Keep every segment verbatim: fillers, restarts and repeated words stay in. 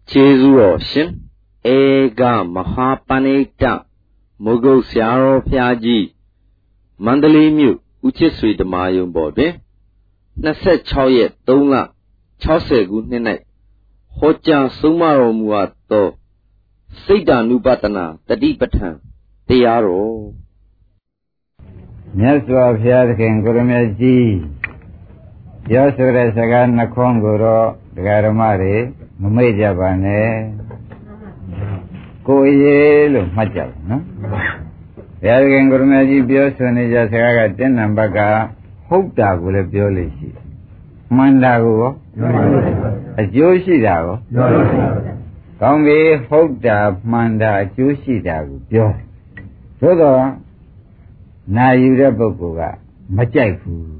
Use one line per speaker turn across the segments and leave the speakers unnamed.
Jesu Shin Ega Mahapanita Mogo Siaro Piaji Mandali Mu Uchisui the Mayum Bobe Naset Choyet Donga Chosegu Nene Hoja Sumaro Muato Sida Nubatana Tadipatan Tiaro
Nyaswa Piatkin Gurumaji Yosura Sagan Nakonguro Garamari Mumeja Bane Koyelo Majal, no? Piatkin Gurumaji Biosunija Saga Tenambaga Hopta Gule Biolishi Mandago A Joshi Dago Kambi Hopta Manda Joshi Dago Bio So Na Yuda Bokuga Majaifu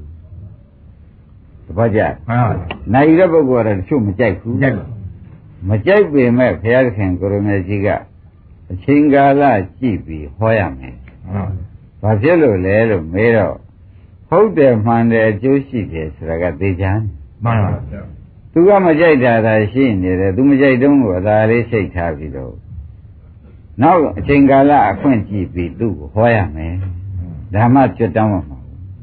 Baja Na Yuda Bokuga and Shu Majaifu Majaifu Mek Piatkin Gurumajiga Chingala Jibi Hoyame Vajelo Lelo Mero Hold them on the Joshi days, Ragadejan. Tuga Majaida, I seen it, Dumajai Dungo, the Alese Tavido. Now, Chingala, Quincy be do, Hoyame, Damacha Damamo.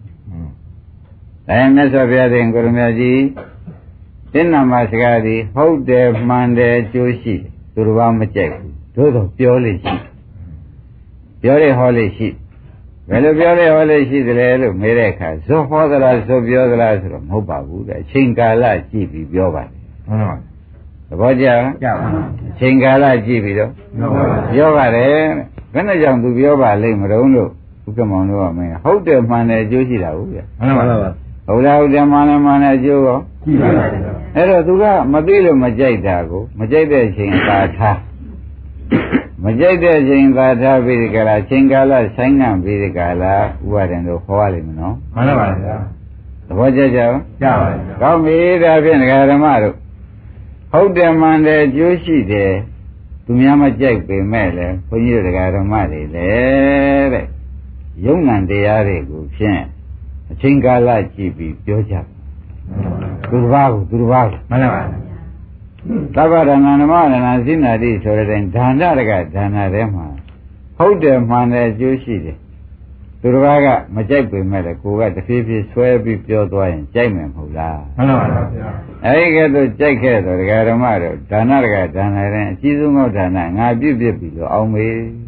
I am Mesavia and Gurumaji, Tina Masgadi, hold them on the Joshi, Turva Majai, Todo purely sheep. Purely holy sheep. Well, if you're all she the little America, so for the last of your last from Hobabu, Chingala Jibi Bioba. The Baja Chingala Jibido. Yoga, when a young to Bioba, Limarono, who come on over me. How the man a Josida? Hold out the man man a Joe. Era Duga, Mabilo Majaidago, Majaida Chingata. Majada Jingata Vidicala, Chingala, Sangam Vidicala, who are in the Hoalim, no? The Wajaja? Come here, I've been Garamaro. How the man that you see there, to Miyama Jack be mele, when you're the Garamari, there. Young and the Arigo, Shan, Chingala Chibi, Joja. Durvago, Durvago. Tabara Nanaman and Azina is already Danaga, Danarema. Hold them on the Joshi. Durvaga, Majapi Medico, the fifty swear be pure and Jamin Hula. I get to take care of the Garamaro, Danaga, Danare, Chizumo Dana, I be below on me.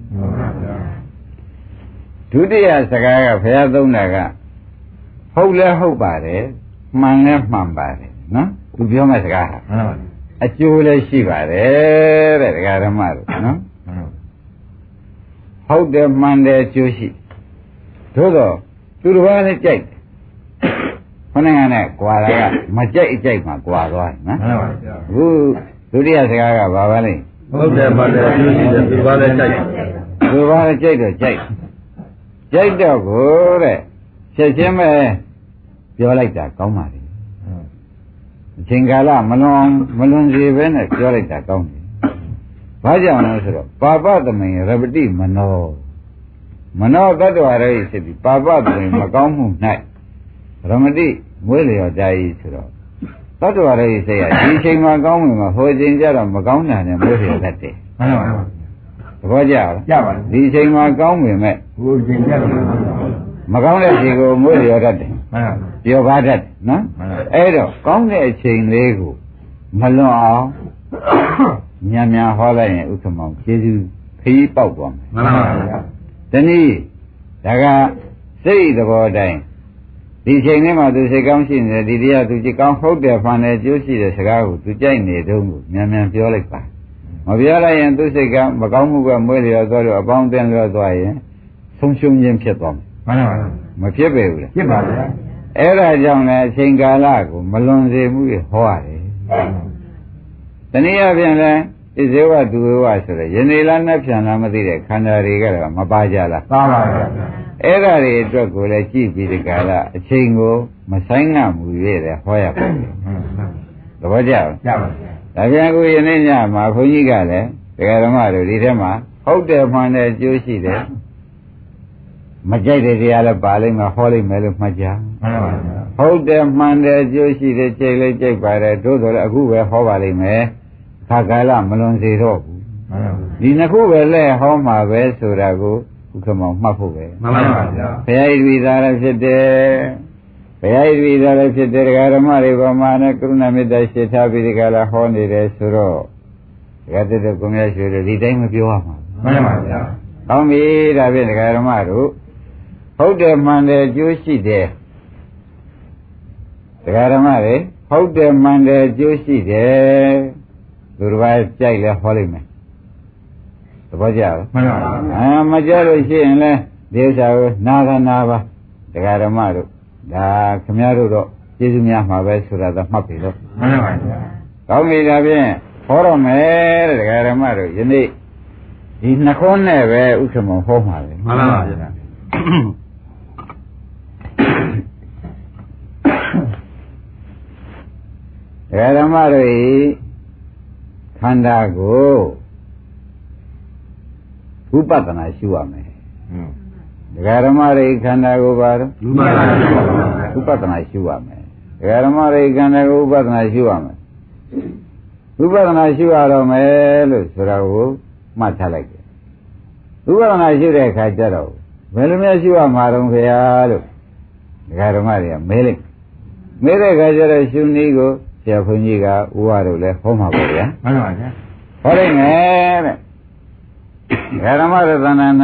Today as a guy of Hadonaga. Hola Hobare, Manef Mambare, no? To be honest, a Chula Shiva, there, Garamar, no? How the man there, Joshi? Todo, Turvani check. Honana, Quara, Majay check my Quara, no? Who, Tudia Saga, Bavali? How the man there, Joshi, Turvani check. Turvani check, check. Check the good. Shame, you're like that, come on. Chingala, Malon, Malon Riven, you're like that, come. Vaja, Papa, the main, Rabati, Mano. Mano, that was a city, Papa, the Macom, night. Ramadi, Willie or Die, that was a say, he came Macom, who is in Jara, Macom, and Willie that day. Vaja, he came Macom, we met. Who is in Jara? Macom, you go, Willie or that day. You're bad at, no? Edo, come there, chain Lego. Malo, Yamia Holla and Utamon, Jesu, Pea Pogum. Then he, Daga, say the word dying. The chain him out to say, come in the idea to come hold their fan as you see the cigar to chain the doom, Yamian Fiolica. Maviala and to say, Macamu, Murray, or about them, or some shum yam chapom. Machiavelli. Era Jana Chingalago, Malonze Mui Hawaii. Tania Viana is ever to us, Yanila Napsana Madira, Canariga, Mabajala. Era Dracula, Chibi Gala, Chingo, Masanga, Muir, Hoya. The Vaja. Aviango Yanina, Mahonigale, the Garamaro, Ridema, how they find a Joshi there. Majay de Alabali, my holy Mel Maja. Hold them, man, the Joshi, the Chile, Jake by the Dodo, who were Hovali, me, ခါကာလမလွန်စေတော့ဘူးဒီနှစ်ခုပဲလဲဟောမှာပဲဆိုတာကိုဥက္ကမောင်မှတ်ဖို့ပဲမှန်ပါပါဗျာဘုရားဣတိသာရဖြစ်တယ်ဘုရားဣတိသာရဖြစ်တယ်ဒကာဓမ္မတွေဗမာနဲ့ကရုဏာမေတ္တာရှိထားပြီးဒီကလာဟောနေတယ်ဆိုတော့ဒကာတဲ့ကိုမြတ်ရွှေတွေဒီတိုင်းမပြောရမှာမှန်ပါဗျာကောင်းပြီဒါဖြင့်ဒကာဓမ္မတို့ဟုတ်တယ်မှန်တယ်ကျိုးရှိတယ်ဒကာဓမ္မတွေဟုတ်တယ်မှန်တယ်ကျိုးရှိတယ်သူတစ်ပါးကြိုက်လဲဟောလိုက်မယ်သဘောကျလားမှန်ပါပါအာမကြလို့ရှိရင်လဲဒီဥစ္စာကိုနာကနာပါဒကာဓမ္မတို့ဒါခင်ဗျားတို့တော့ကျေးဇူးများမှာပဲဆိုတာတော့မှတ်ပြီတော့မှန်ပါပါကောင်းပြီဒါဖြင့်ဟောတော့မယ်တဲ့ဒကာဓမ္မတို့ယနေ့ဒီနှခေါင်းနဲ့ပဲဥက္ကမောဟောမှာလေမှန်ပါပါဒကာဓမ္မတို့ခန္ဓာကိုဝိပဿနာရှုရမယ်ဒကာဓမ္မတွေခန္ဓာကိုပါတော့ဝိပဿနာရှုရမယ်ဒကာဓမ္မတွေခန္ဓာကိုဝိပဿနာရှုရမယ်ဝိပဿနာရှုရတော့မယ်လို့ဆိုတာကိုမှတ်ထားလိုက်တယ်ဝိပဿနာရှုတဲ့အခါကျတော့ဘယ်လိုများရှုရမှာတော့ခင်ဗျာလို့ဒကာဓမ္မတွေကမဲလိုက်မဲတဲ့အခါကျတော့ရှုနည်းကိုဆရာဘုန်းကြီးကဥပတို့လည်းဟောမှာပေါ့ဗျာမှန်ပါဗျာဟောလိုက်မယ်တဲ့ဓမ္မရတနာ၌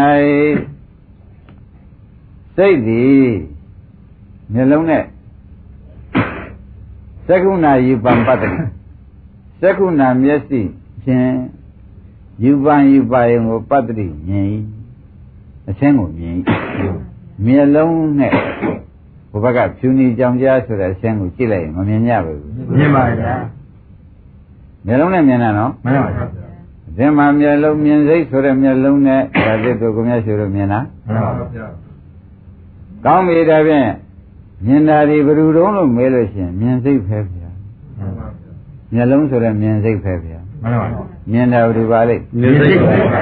စိတ်သည်မျက်လုံးနဲ့သက္ကုဏယူပံပတ္တိသက္ကုဏမျက်စိဖြင့်ယူပံယူပါယုံကိုပတ္တိမြင်အချင်းကိုမြင်မျက်လုံးနဲ့ဘုဘကဖြူနေကြောင်ကြားဆိုတဲ့အချင်းကိုကြည့်လိုက်ရင်မမြင်ရဘူးမြင်ပါဗျာမျက်လုံးနဲ့မြင်တာနော်မှန်ပါဗျာဒီမှာမျက်လုံးမြင်စိတ်ဆိုတဲ့မျက်လုံးနဲ့ဒါသစ်တို့ကိုမြတ်ရှိလို့မြင်တာမှန်ပါဗျာကောင်းပြီဒါဖြင့်မြင်တာဒီဘယ်လိုတုံးလို့မေးလို့ရှိရင်မြင်စိတ်ပဲဗျာမှန်ပါဗျာမျက်လုံးဆိုတဲ့မြင်စိတ်ပဲဗျာမှန်ပါဗျာမြင်တာဘယ်လိုပါလိမ့်မြင်စိတ်ပဲဗျာ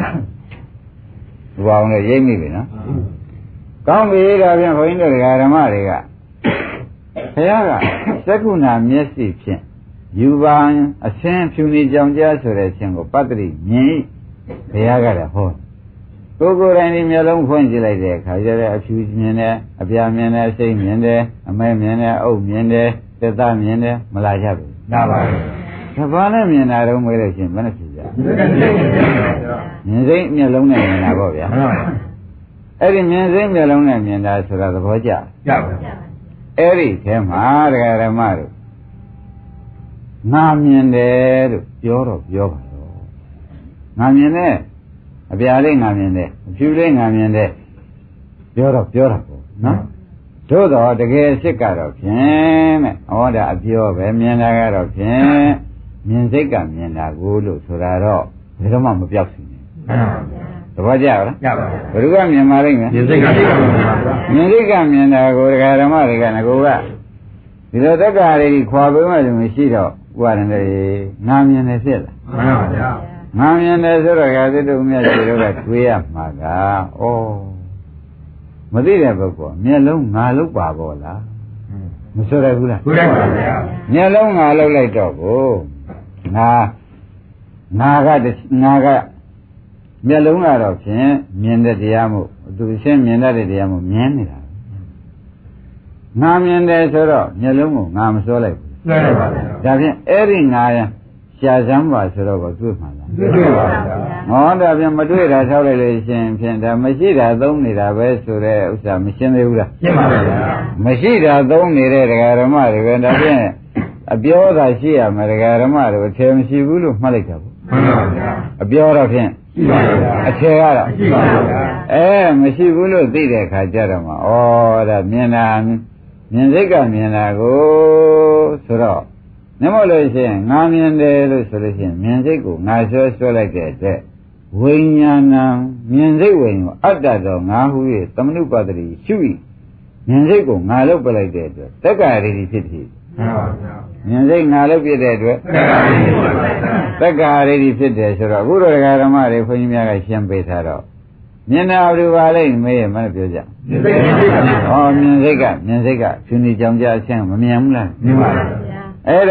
ဘုရားအောင်လည်းရိပ်မိပြီနော်ကောင်းပြီဒါဖြင့်ဘုန်းကြီးတို့ဓမ္မတွေကဘုရားကသက္ကုဏမျက်စိဖြင့်ယူပါအဆင်းဖြူနေကြောင်ကြားဆိုတဲ့အခြင်းကိုပတ္တိမြင်ဘုရားကလည်းဟောကိုယ်ကိုယ်တိုင်ဒီမျက်လုံးဖွင့်ကြည့်လိုက်တဲ့အခါကျတော့အဖြူမြင်တယ်အပြာမြင်တယ်စိတ်မြင်တယ်အမဲမြင်တယ်အုပ်မြင်တယ်သက်သားမြင်တယ်မလာကြဘူးလာပါဘူးဘာနဲ့မြင်တာတော့မွေးလို့ရှိရင်ဘယ်နဲ့ဖြစ်ကြမြင်စိတ်မျက်လုံးနဲ့မြင်တာပေါ့ဗျာအဲ့ဒီမြင်စိတ်မျက်လုံးနဲ့မြင်တာဆိုတာသဘောကျကျပါဘူးအဲ့ဒီထဲမှာတရားဓမ္မတို့ငါမြင်တယ်လို့ပြောတော့ပြောပါတော့ငါမြင်တယ်အပြာလေးငါမြင်တယ်အဖြူလေးငါမြင်တယ်ပြောတော့ပြောတာပေါ့နော်သို့တော့တကယ်စစ်ကတော့ဖြင့်တဲ့ဟောတာအပြောပဲမြင်တာကတော့ဖြင့်မြင်စိတ်ကမြင်တာကိုလို့ဆိုတာတော့ဘယ်တော့မှမပြောက်စီနေသဘောကျလားကျပါဘူးဘယ်သူကမြင်ပါလိမ့်မယ်မြင်စိတ်ကမြင်ပါမြင်စိတ်ကမြင်တာကိုဒကာဓမ္မတွေကငကိုကဒီလိုသက်္ကာတွေခွာပေးမှလည်းမရှိတော့ဥပါဒณတွေငါမြင်တယ်ဖြစ်လားမှန်ပါဗျာငါမြင်တယ်ဆိုတော့ကသစ်တို့မြတ်ရှိတို့ကတွေးရမှာကဩမသိတဲ့ပုဂ္ဂိုလ်မျက်လုံးငါလုတ်ပါဘောလားမဆိုရဘူးလားဆိုရပါဗျာမျက်လုံးငါလုတ်လိုက်တော့ကိုငါငါကငါကမျက်လုံးကတော့ဖြင့်မြင်တဲ့တရားမို့သူရှင်းမြင်တတ်တဲ့တရားမို့မြင်နေတာငါမြင်တယ်ဆိုတော့မျက်လုံးကိုငါမစိုးလိုက်ဘူးမှန်ပါဗျာဒါဖြင့်အဲ့ဒီငါရရှားစမ်းပါဆိုတော့ကိုတွေ့မှာလားတွေ့ပါဗျာဟောဒါဖြင့်မတွေ့တာထောက်လိုက်လို့ရှင်ဖြင့်ဒါမရှိတာသုံးနေတာပဲဆိုတဲ့ဥစ္စာမရှင်းသေးဘူးလားရှင်းပါဗျာမရှိတာသုံးနေတဲ့ဒကာဓမ္မတွေပဲဒါဖြင့်အပြောသာရှိရမယ်ဒကာဓမ္မတွေအထည်မရှိဘူးလို့မှတ်လိုက်တာပေါ့မှန်ပါဗျာအပြောတော့ဖြင့်ရှိပါဗျာအထည်ကတော့ရှိပါဗျာအဲမရှိဘူးလို့သိတဲ့အခါကျတော့မှဩဒါမြင်တာမြင်စိတ်ကမြင်တာကိုဆိုတော့နှမလို့ရှိရင်ငါမြင်တယ်လို့ဆိုလို့ရှိရင်မြင်စိတ်ကိုငါဆွဲဆွဲလိုက်တဲ့အတွက်ဝိညာဏံမြင်စိတ်ဝိညာဉ်အတ္တတော်ငါဟု၍သမနုပတ္တိရှု၏မြင်စိတ်ကိုငါလုပ်ပလိုက်တဲ့အတွက်တက္ကရာရီဖြစ်ဖြစ်မှန်ပါဗျာမြင်စိတ်ငါလုပ်ပြတဲ့အတွက်တက္ကရာရီဖြစ်တယ်ဆိုတော့အခုတော့ဒကာဓမ္မတွေခွန်ကြီးများကရှင်းပေးထားတော့မြင်တာဘယ်လိုပါလိမ့်မေးရမလို့ပြောကြမြင်စိတ်ကဟောမြင်စိတ်ကမြင်စိတ်ကဖြူနေကြောင်ကြအချင်းမမြင်ဘူးလားမြင်ပါဗျာအဲ့တော့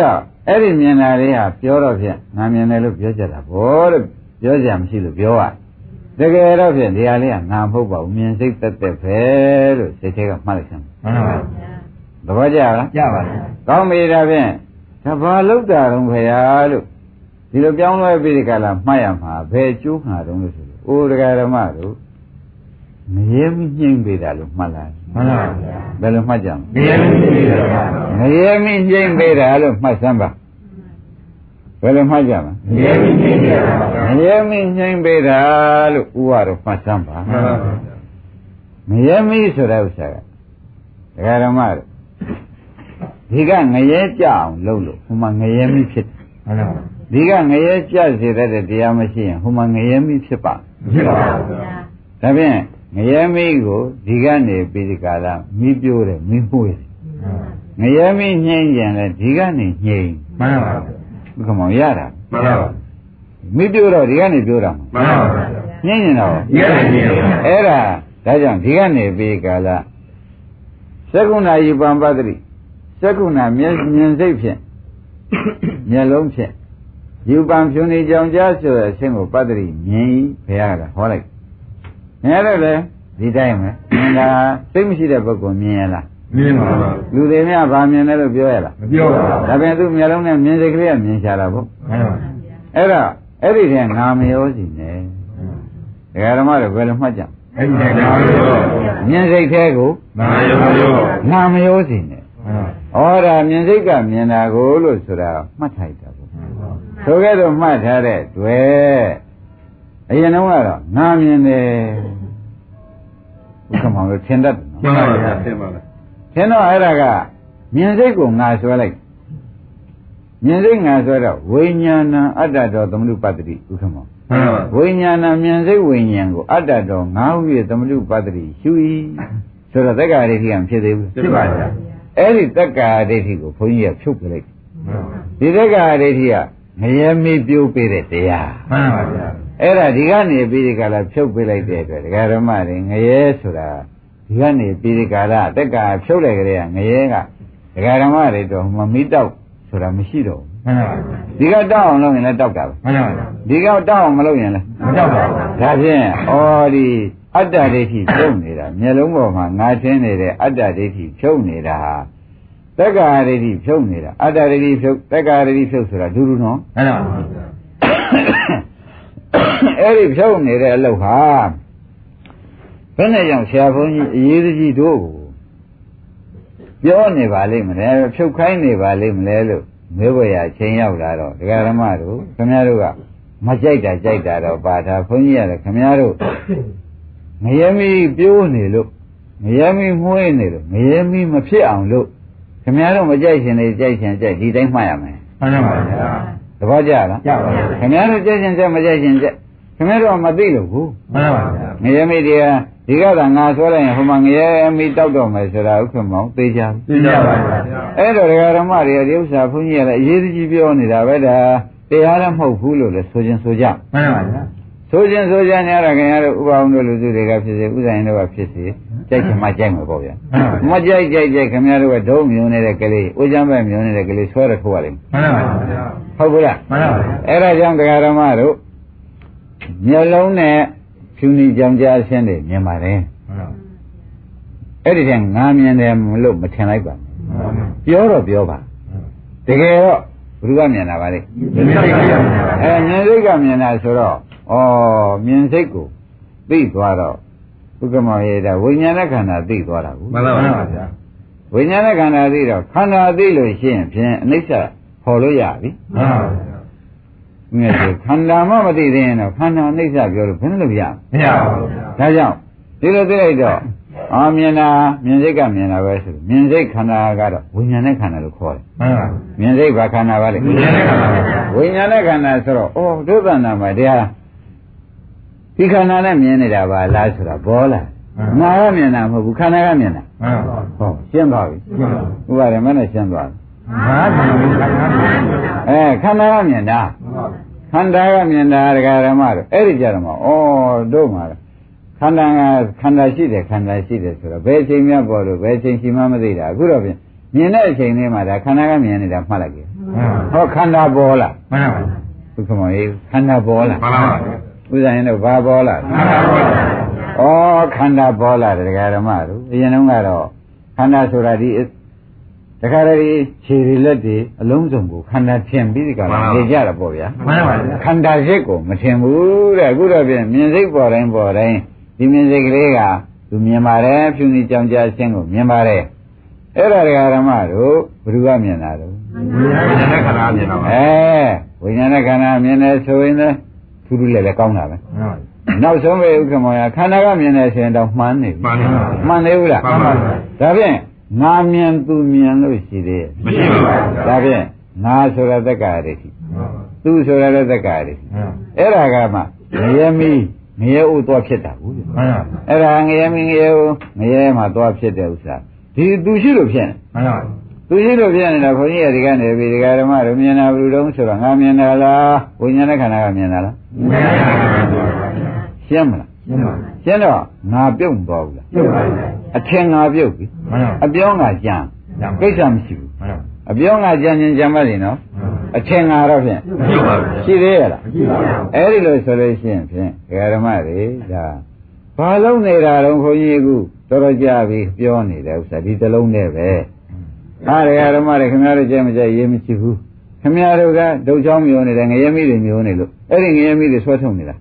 အဲ့ဒီမြင်တာလေးဟာပြောတော့ဖြင့်ငါမြင်တယ်လို့ပြောကြတာဘောလို့ပြောကြမရှိလို့ပြောရတကယ်တော့ဖြင့်ဒီဟာလေးကငါမဟုတ်ပါဘူးမြင်စိတ်သက်သက်ပဲလို့စိတ်ထဲကမှတ်လိုက်စမ်းမှန်ပါဗျာသဘောကျလားကျပါပြီကောင်းပြီဒါဖြင့်ဒါဘာလောက်တာတော့ခရားလို့ဒီလိုပြောင်းလဲပြီးဒီကလာမှတ်ရမှာဘယ်ကျိုးမှာတော့လို့ဆိုလို့အိုးတရားဓမ္မတို့မရေမညှိမ့်ပေးတာလို့မှတ်လိုက်မှန်ပါဗျာဘယ်လိုမှတ်ကြမလဲမရေမညှိမ့်ပေးတာလို့မှတ်စမ်းပါဘယ်လိုမှတ်ကြမလဲမရေမညှိမ့်ပေးတာလို့ဥပါတော့မှတ်စမ်းပါမရေမဆိုတဲ့ဥစ္စာကတရားဓမ္မတို့ဒီကငရဲကြအောင်လုပ်လို့ဟိုမှာငရဲမိဖြစ်တယ်ဟုတ်လားဒီကငရဲကြစေတဲ့တရားမရှိရင်ဟိုမှာငရဲမိဖြစ်ပါဖြစ်ပါဘူးဒါဖြင့်ငရဲမိကိုဒီကနေပြီးဒီကလာမိပြိုးတယ်မိမှုတယ်ငရဲမိညှိရင်လည်းဒီကနေညှိမှန်ပါဘူးဘုကမောင်ရတာမှန်ပါဘူးမိပြိုးတော့ဒီကနေပြိုးတာမှန်ပါဘူးညှိရင်တော့ညှိရင်အဲ့ဒါဒါကြောင့်ဒီကနေပြီးကလာသက္ကုဏယပံပတ္တိသက္ကုဏမျက်မြင်စိတ်ဖြင့်မျက်လုံးဖြင့်ယူပံဖြူနေကြောင်ကြားဆိုတဲ့အခြင်းကိုပတ္တိမြင်ဘုရားကဟောလိုက်မြင်ရတယ်လေဒီတိုင်းပဲမြင်တာစိတ်မရှိတဲ့ပုဂ္ဂိုလ်မြင်ရလားမြင်ပါပါလူတွေများဗာမြင်တယ်လို့ပြောရလားမပြောပါဘူးဒါပေမဲ့သူမျက်လုံးနဲ့မြင်စိတ်ကလေးကမြင်ရှာတာပေါ့မှန်ပါအဲ့တော့အဲ့ဒီတည်းငါမရောစီနဲ့ဒကာဓမ္မတွေဘယ်လိုမှတ်ကြအဲ့ဒီတည်းငါမရောမြင်စိတ်แท้ကိုငါရောငါမရောစီနဲ့ဩော်ဒါမြင်စိတ်ကမြင်တာကိုလို့ဆိုတာမှတ်ထိုက်တာပေါ့ဆိုကြတော့မှတ်ထားတဲ့တွေ့အရင်တော့ကတော့ငါမြင်တယ်ဘုကမောင်တို့ထင်တတ်တယ်နော်မှန်ပါဗျာထင်ပါလားထင်တော့အဲ့ဒါကမြင်စိတ်ကိုငါဆွဲလိုက်မြင်စိတ်ငါဆွဲတော့ဝိညာဏအတ္တတော်သမုပ္ပတ္တိဘုကမောင်မှန်ပါဝိညာဏမြင်စိတ်ဝိညာဉ်ကိုအတ္တတော်ငါဟု၍သမုပ္ပတ္တိရှု၏ဆိုတော့သက္ကာရိဋ္ဌိကမဖြစ်သေးဘူးဖြစ်ပါဗျာအဲ့ဒီသက္ကာဒိဋ္ဌိကိုဘုန်းကြီးကဖြုတ်ပြလိုက်ဒီသက္ကာဒိဋ္ဌိကငရဲမေးပြိုးပေးတဲ့တရားမှန်ပါဗျာအဲ့ဒါဒီကနေပြီးဒီကလာဖြုတ်ပေးလိုက်တဲ့အတွက်ဒကာဓမ္မတွေငရဲဆိုတာဒီကနေပြီးဒီကလာသက္ကာဖြုတ်လိုက်ကြတဲ့ငရဲကဒကာဓမ္မတွေတော့မမီးတောက်ဆိုတာမရှိတော့ဘူးမှန်ပါဗျာဒီကတောက်အောင်လုပ်ရင်လည်းတောက်တာပဲမှန်ပါဗျာဒီကတောက်အောင်မလုပ်ရင်လည်းမတောက်ပါဘူးဒါဖြင့်ဩဒီအတ္တဒိဋ္ဌိဖြုတ်နေတာမျက်လုံးပေါ်မှာငါထင်းနေတဲ့အတ္တဒိဋ္ဌိဖြုတ်နေတာဟာသက္ကာဒိဋ္ဌိဖြုတ်နေတာအတ္တဒိဋ္ဌိဖြုတ်သက္ကာဒိဋ္ဌိဖြုတ်ဆိုတာဒူးဒူးနော်မှန်ပါဗျာအဲ့ဒီဖြုတ်နေတဲ့အလုပ်ဟာဘယ်နဲ့ကြောင့်ဆရာဘုန်းကြီးအရေးကြီးတို့ကိုပြောနေပါလိမ့်မလဲဖြုတ်ခိုင်းနေပါလိမ့်မလဲလို့မေးဖို့ရချိန်ရောက်လာတော့ဒကာဓမ္မတို့ခင်ဗျားတို့ကမကြိုက်တာကြိုက်တာတော့ပါတာဘုန်းကြီးရတယ်ခင်ဗျားတို့ငရဲမီပြိုးနေလို့ငရဲမီမှုေးနေလို့ငရဲမီမဖြစ်အောင်လို့ခင်ဗျားတို့မကြိုက်ရှင်နေကြိုက်ရှင်ကြိုက်ဒီတိုင်းမှတ်ရမယ်မှန်ပါဗျာသဘောကျလားကျပါပါခင်ဗျားတို့ကြိုက်ရှင်ကြိုက်မကြိုက်ရှင်ကြိုက်ခင်ဗျားတို့ကမသိလို့ဘူးမှန်ပါဗျာငရဲမီတရားဒီကသာငါဆွဲလိုက်ရင်ဟိုမှာငရဲမီတောက်တော့မယ်ဆိုတာဥက္ကမောင်သိကြသိကြပါဗျာအဲ့တော့ဒကာဓမ္မတွေဒီဥစ္စာဘုန်းကြီးကလည်းအရေးကြီးပြောနေတာပဲဒါတရားလည်းမဟုတ်ဘူးလို့လည်းဆိုခြင်းဆိုကြမှန်ပါဗျာဆိုခြင်းဆိုကြနေရတာခင်ဗျားတို့ဥပအောင်တို့လူစုတွေကဖြစ်စေဥဇာရင်တို့ကဖြစ်စေကြိုက်ချင်မှကြိုက်မှာပေါ့ဗျာမကြိုက်ကြိုက်ကြိုက်ခင်ဗျားတို့ကဒုံမြုံနေတဲ့ကလေးဥကြမ်းပဲမြုံနေတဲ့ကလေးဆွဲရထိုးရလိမ့်မယ်မှန်ပါဗျာဟုတ်ဘူးလားမှန်ပါဗျာအဲ့ဒါကြောင့်တရားဓမ္မတို့မျက်လုံးနဲ့ဖြူနေကြောင်ကြားရှင်းတယ်မြင်ပါတယ်မှန်ပါအဲ့ဒီတည်းငါမြင်တယ်မလို့မထင်လိုက်ပါဘူးပြောတော့ပြောပါတကယ်တော့ဘုရားမြင်တာပါလေအဲမြင်စိတ်ကမြင်တာဆိုတော့ဩမြင်စိတ်ကိုသိသွားတော့ဘုကမောရေတာဝိညာဏခန္ဓာသိသွားတာဘူးမှန်ပါပါဗျာဝိညာဏခန္ဓာသိတော့ခန္ဓာသိလို့ရှိရင်ဖြင့်အနိစ္စဟောလို့ရပြီမှန်ပါဗျာငါဆိုခန္ဓာမှမသိသေးရင်တော့ခန္ဓာအနိစ္စပြောလို့ဘယ်နဲ့လို့ရမရပါဘူးဒါကြောင့်ဒီလိုသိလိုက်တော့အာမြင်တာမြင်စိတ်ကမြင်တာပဲဆိုမြင်စိတ်ခန္ဓာကတော့ဝိညာဉ်နဲ့ခန္ဓာလို့ခေါ်တယ်မှန်ပါမြင်စိတ်ဘာခန္ဓာပါလဲဝိညာဉ်နဲ့ခန္ဓာဝိညာဉ်နဲ့ခန္ဓာဆိုတော့ဩဒုသနာမှာတရားဒီခန္ဓာနဲ့မြင်နေတာပါလားဆိုတာဘောလားငါကမြင်တာမဟုတ်ဘူးခန္ဓာကမြင်တာမှန်ပါဟောရှင်းသွားပြီဥပါရမနဲ့ရှင်းသွားပြီငါကမြင်တာအဲခန္ဓာကမြင်တာခန္ဓာကမြင်တာဒကာဓမ္မတို့အဲ့ဒီကြတော့မှဩတို့မှာခန္ဓာကခန္ဓာရှိတယ်ခန္ဓာရှိတယ်ဆိုတော့ဘယ်အချိန်မှပေါ်လို့ဘယ်အချိန်ရှိမှမသိတာအခုတော့ပြင်မြင်တဲ့အချိန်လေးမှာဒါခန္ဓာကမြင်နေတာမှတ်လိုက်ကြမှဟောခန္ဓာပေါ်လား
မှန်ပါ
ဘုခမောကြီးခန္ဓာပေါ်လား
မှန်ပါ
ဥစ္စာရင်တော့ဘာပေါ်လား
ခန္ဓာပေါ်ပါ
ဩခန္ဓာပေါ်လာတယ်ဒကာဓမ္မတို့အရင်တုန်းကတော့ခန္ဓာဆိုတာဒီတခါတည်းခြေတွေလက်တွေအလုံးစုံကိုခန္ဓာထင်ပြီးဒီကလာနေကြတာပေါ့ဗျာ
မှန်ပါ
ခန္ဓာစိတ်ကိုမထင်ဘူးတဲ့အခုတော့ပြင်မြင်စိတ်ပေါ်တိုင်းပေါ်တိုင်းဒီမြင်စိတ်ကလေးကသူမြင်ပါတယ်ဖြူနေကြောင်ကြအခြင်းကိုမြင်ပါတယ်အဲ့ဒါဒကာဓမ္မတို့ဘယ်သူကမြင်တာတော့
ဝိညာဉ်နဲ့ခန္ဓာမြင်တာပါ
အဲဝိညာဉ်နဲ့ခန္ဓာမြင်တယ်ဆိုရင်လည်းထူးထူးလည်းလည်းကောင်းတာပဲနောက်ဆုံးပဲဥက္ကမောရခန္ဓာကမြင်တယ်ဆိုရင်တော့မှန်နေပြီ
မှန်ပါပါ
မှန်နေဘူးလား
မှန်ပါပါ
ဒါဖြင့်ငါမြင်သူမြင်လို့ရှိသေးရဲ့
မရှိပါဘူး
ဒါဖြင့်ငါဆိုတာသက္ကာရရှိသူဆိုတာလည်းသက္ကာရရှိအဲ့ဒါကမှငရဲမီးငရဲဥသွားဖြစ်တာဘူး
မှန်ပါ
အဲ့ဒါငရဲမီးငရဲဥငရဲမှာသွားဖြစ်တဲ့ဥစ္စာဒီသူရှိလို့ဖြစ်
နေမှန်ပါ
သူရှိလို့ဖြစ်နေတာခွန်ကြီးရဒီကနေပြီးဒီကဓမ္မတို့မြင်တာဘယ်လိုတုံးဆိုတော့ငါမြင်တာလားဝိညာဉ်နဲ့ခန္ဓာကမြင်တာလား
မြင်ပါပါ
ရှင်းမလား
ရှင်းပါ
ရှင်းတော့ငါပြုတ်မသွားဘူးလား
ပြုတ်ပါဘူး
အထင်ငါပြုတ်ပြီ
မှန်ပါ
အပြောငါကြံကိစ္စမရှိဘူး
မှန်ပါ
အပြောငါကြံရင်ကြံပါလိမ့်နော်အထင်ငါတော့ဖြင့်
ပြုတ်ပါဘူး
ရှိသေးရလား
မရှိပါဘူး
အဲ့ဒီလိုဆိုလို့ရှိရင်ဖြင့်ဓမ္မတွေဒါဘာလုံးနေတာတော့ခွန်ကြီးကတော်တော်ကြာပြီပြောနေတဲ့ဥစ္စာဒီသလုံးနဲ့ပဲအားရဓမ္မတွေခင်ဗျားတို့ကြဲမကြဲရေးမရှိဘူးခင်ဗျားတို့ကဒုတ်ချောင်းမျိုးနေတယ်ငရဲမိတွေမျိုးနေလို့အဲ့ဒီငရဲမိတွေဆွဲထုတ်နေတာ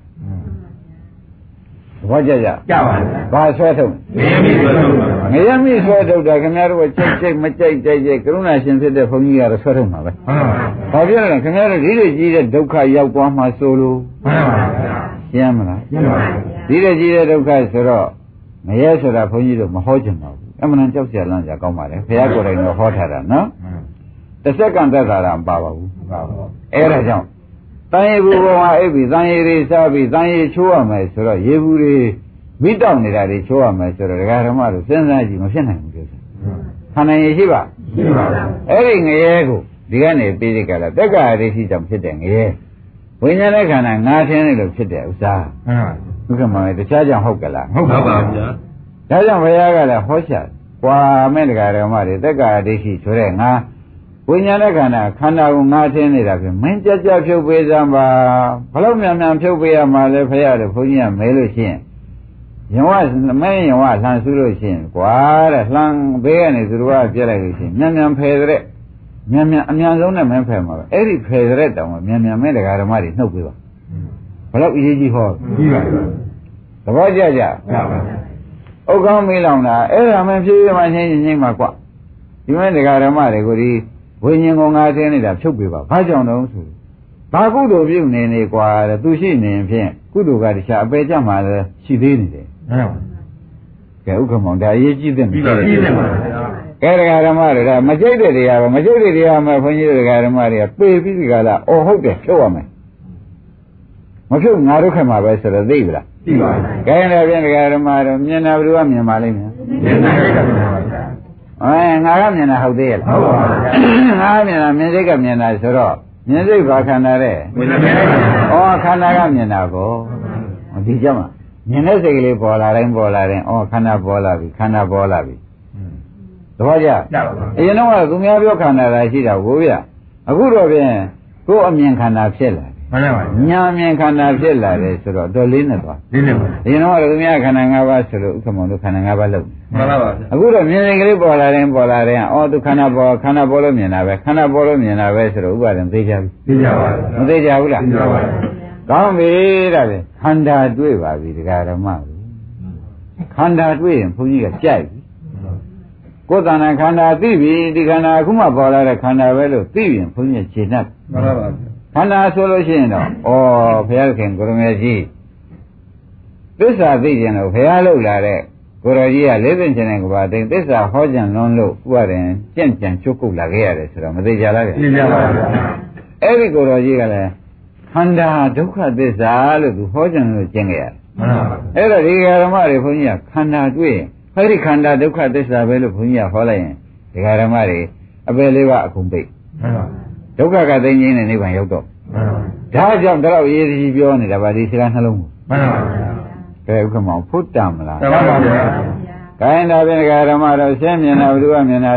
ဘာကြကြ
ကြပါဘူး
ဘာဆွဲထုတ်
ငရဲမိဆွဲထုတ်ပါ
ငရဲမိဆွဲထုတ်တာခင်ဗျားတို့ကကြိတ်ကြိတ်မကြိုက်ကြိုက်ကြိုက်ကရုဏာရှင်ဖြစ်တဲ့ဘုန်းကြီးကတော့ဆွဲထုတ်မှာပဲ
မှန်ပါ
ဘာဖြစ်လဲခင်ဗျားတို့ဒီလိုကြီးတဲ့ဒုက္ခရောက်သွားမှဆိုလို့
မှန်ပါ
ရှင်းမလား
ရှင်းပါ
ဒီလိုကြီးတဲ့ဒုက္ခဆိုတော့ငရဲဆိုတာဘုန်းကြီးတို့မဟောချင်ပါဘူးအမှန်တန်ကြောက်စရာလမ်းစရာကောင်းပါလေဘုရားကိုယ်တိုင်တော့ဟောထားတာနော်တစ်စက္ကန့်သက်သာတာမပါပါဘူး
ပါပါ
အဲ့ဒါကြောင့်တန်ရေဘူးပေါ်မှာအိပ်ပြီးတန်ရေတွေစားပြီးတန်ရေချိုးရမယ်ဆိုတော့ရေဘူးတွေမိတောက်နေတာတွေချိုးရမယ်ဆိုတော့ဒကာဓမ္မတို့စဉ်းစားကြည့်မဖြစ်နိုင်ဘူးလို့ဆိုခန္ဓာရည်ရှိပါ
ရှိပါ
အဲ့ဒီငရဲကိုဒီကနေပြီးဒီကလာတက္ကရာရိရှိကြောင့်ဖြစ်တဲ့ငရဲဝိညာဉ်နဲ့ခန္ဓာငါးထင်းနေလို့ဖြစ်တဲ့ဥစ္စာ
မှန်ပါ
ဘုရားမေတခြားကြောင့်ဟုတ်ကလား
ဟုတ်ပါပါဗျာ
ဒါကြောင့်ဘုရားကလည်းဟောချကွာမဲ့ဒကာဓမ္မတွေတက္ကရာရိရှိဆိုတဲ့ငါဝိညာဉ်နဲ့ခန္ဓာခန္ဓာကိုငါထင်းနေတာဖြင့်မင်းကြကြဖြုတ်ပေးစမ်းပါဘလို့မြန်မြန်ဖြုတ်ပေးရမှာလဲဖရာတို့ဘုန်းကြီးကမဲလို့ရှိရင်ယဝမင်းယဝလှန်ဆူးလို့ရှိရင်ကွာတဲ့လှန်ဘေးကနေသူတို့ကပြက်လိုက်လို့ရှိရင်မြန်မြန်ဖယ်တဲ့မြန်မြန်အမြန်ဆုံးနဲ့မင်းဖယ်မှာပဲအဲ့ဒီဖယ်တဲ့တောင်ကမြန်မြန်မဲဒကာဓမ္မတွေနှုတ်ပေးပါဘလို့အရေးကြီးဟော
ပြီးပါပြီ
သဘောကျကြ
ပါပါ
ဥက္ကောင်းမေးလောင်တာအဲ့ဒါမှဖြည်းဖြည်းမှချင်းချင်းမှကွဒီမဲ့ဒကာဓမ္မတွေကိုဒီဝိညာဉ်ကိုငါသိနေတာဖြုတ်ပေးပါဘာကြောင့်တော့ဆိုဘာကုသိုလ်ပြုနေနေကွာတဲ့သူရှိနေရင်ဖြင့်ကုသိုလ်ကတခြားအပေကြမှာလည်းရှိသေးနေတယ်
မှန်ပါ
ကဲဥက္ကမောင်ဒါအရေးကြီးတဲ့
ပြီးပါပြီပါ
ကဲဒကာဓမ္မတွေကမကြိတ်တဲ့တရားပဲမကြိတ်တဲ့တရားမှာဘုန်းကြီးဒကာဓမ္မတွေကပေပြီးဒီကလာအော်ဟုတ်တယ်ဖြုတ်ရမယ်မဖြုတ်ငါတို့ခင်မှာပဲဆိုတော့သိပြီလား
သိပါပြီ
ကဲဒါဖြင့်ဒကာဓမ္မတို့မြင်တာဘယ်သူကမြင်ပါလိမ့်မယ်
မြင်တာကမြင်ပါပါ
အဲငါကမြင်တာဟုတ်သေးရဲ့လား
ဟုတ်ပါပါ
ငါမြင်တာမြင်စိတ်ကမြင်တာဆိုတော့မြင်စိတ်ဘာခန္ဓာတဲ့
မြင်တယ်
ဩခန္ဓာကမြင်တာကိုဒီကြမှာမြင်တဲ့စိတ်ကလေးပေါ်လာတိုင်းပေါ်လာတိုင်းဩခန္ဓာပေါ်လာပြီခန္ဓာပေါ်လာပြီသဘောကျအရင်တော့ကသူများပြောခန္ဓာလာရှိတာကိုဗျအခုတော့ဖြင့်ကိုယ်အမြင်ခန္ဓာဖြစ်လာ
မှန်ပါပါ
ညာအမြင်ခန္ဓာဖြစ်လာတယ်ဆိုတော့တော်လေးနဲ့သွား
လေးနဲ့ပါ
အရင်တော့ကသူများခန္ဓာ၅ပါးဆိုလို့ဥက္ကမောင်တို့ခန္ဓာ၅ပါးလုံး
မှန်ပါပါ
အခုတော့မြင်စိတ်ကလေးပေါ်လာတိုင်းပေါ်လာတိုင်းဩသူခန္ဓာပေါ်ခန္ဓာပေါ်လို့မြင်တာပဲခန္ဓာပေါ်လို့မြင်တာပဲဆိုတော့ဥပါဒံသိကြပြီ
သိကြပါ
မသိကြဘူးလား
သိကြပါ
ကောင်းပြီဒါပဲခန္ဓာတွေ့ပါပြီဒကာဓမ္မခန္ဓာတွေ့ရင်ဘုန်းကြီးကကြိုက်ပြီကိုယ်တဏ္ဍခန္ဓာသိပြီဒီခန္ဓာအခုမှပေါ်လာတဲ့ခန္ဓာပဲလို့သိရင်ဘုန်းကြီးခြေနှက်
မှန်ပါပါ
ခန္ဓာဆိုလို့ရှိရင်တော့ဩဘုရားခင်ကိုရမေကြီးသစ္စာသိခြင်းလို့ဘုရားလှုပ်လာတဲ့ကိုရောကြီးကလေးသိခြင်းနဲ့ကဘာသိသစ္စာဟောကြံလွန်းလို့ဥပါရင်ကြံ့ကြံ့ချုပ်ကုတ်လာခဲ့ရတယ်ဆိုတော့မသိကြလားဗျ
သိကြပါပါ
အဲ့ဒီကိုရောကြီးကလည်းခန္ဓာဒုက္ခသစ္စာလို့သူဟောကြံလို့ကျင့်ခဲ့ရတယ်
မှန်ပါပါ
အဲ့တော့ဒီဓမ္မတွေဘုန်းကြီးကခန္ဓာတွေ့ရင်အဲ့ဒီခန္ဓာဒုက္ခသစ္စာပဲလို့ဘုန်းကြီးကဟောလိုက်ရင်ဒီဓမ္မတွေအပယ်လေးပါအကုန်ပိတ်
မှန်ပါ
ဒုက္ခကသိငြိမ်းတဲ့နိဗ္ဗာန်ရောက်တော့
မှန်ပါ
ဒါကြောင့်တော့ရေးကြီးပြောနေတာဗာဒီစကားနှလုံးကို
မှန်ပါ
ကဲဥက္ကမောင်ဖုတ်တမလား
မှန်ပါဗျာ
ခိုင်းတာဖြင့်ဓမ္မတော်ရှင်းမြင်တာဘယ်သူကမြင်တာတော့
မြင်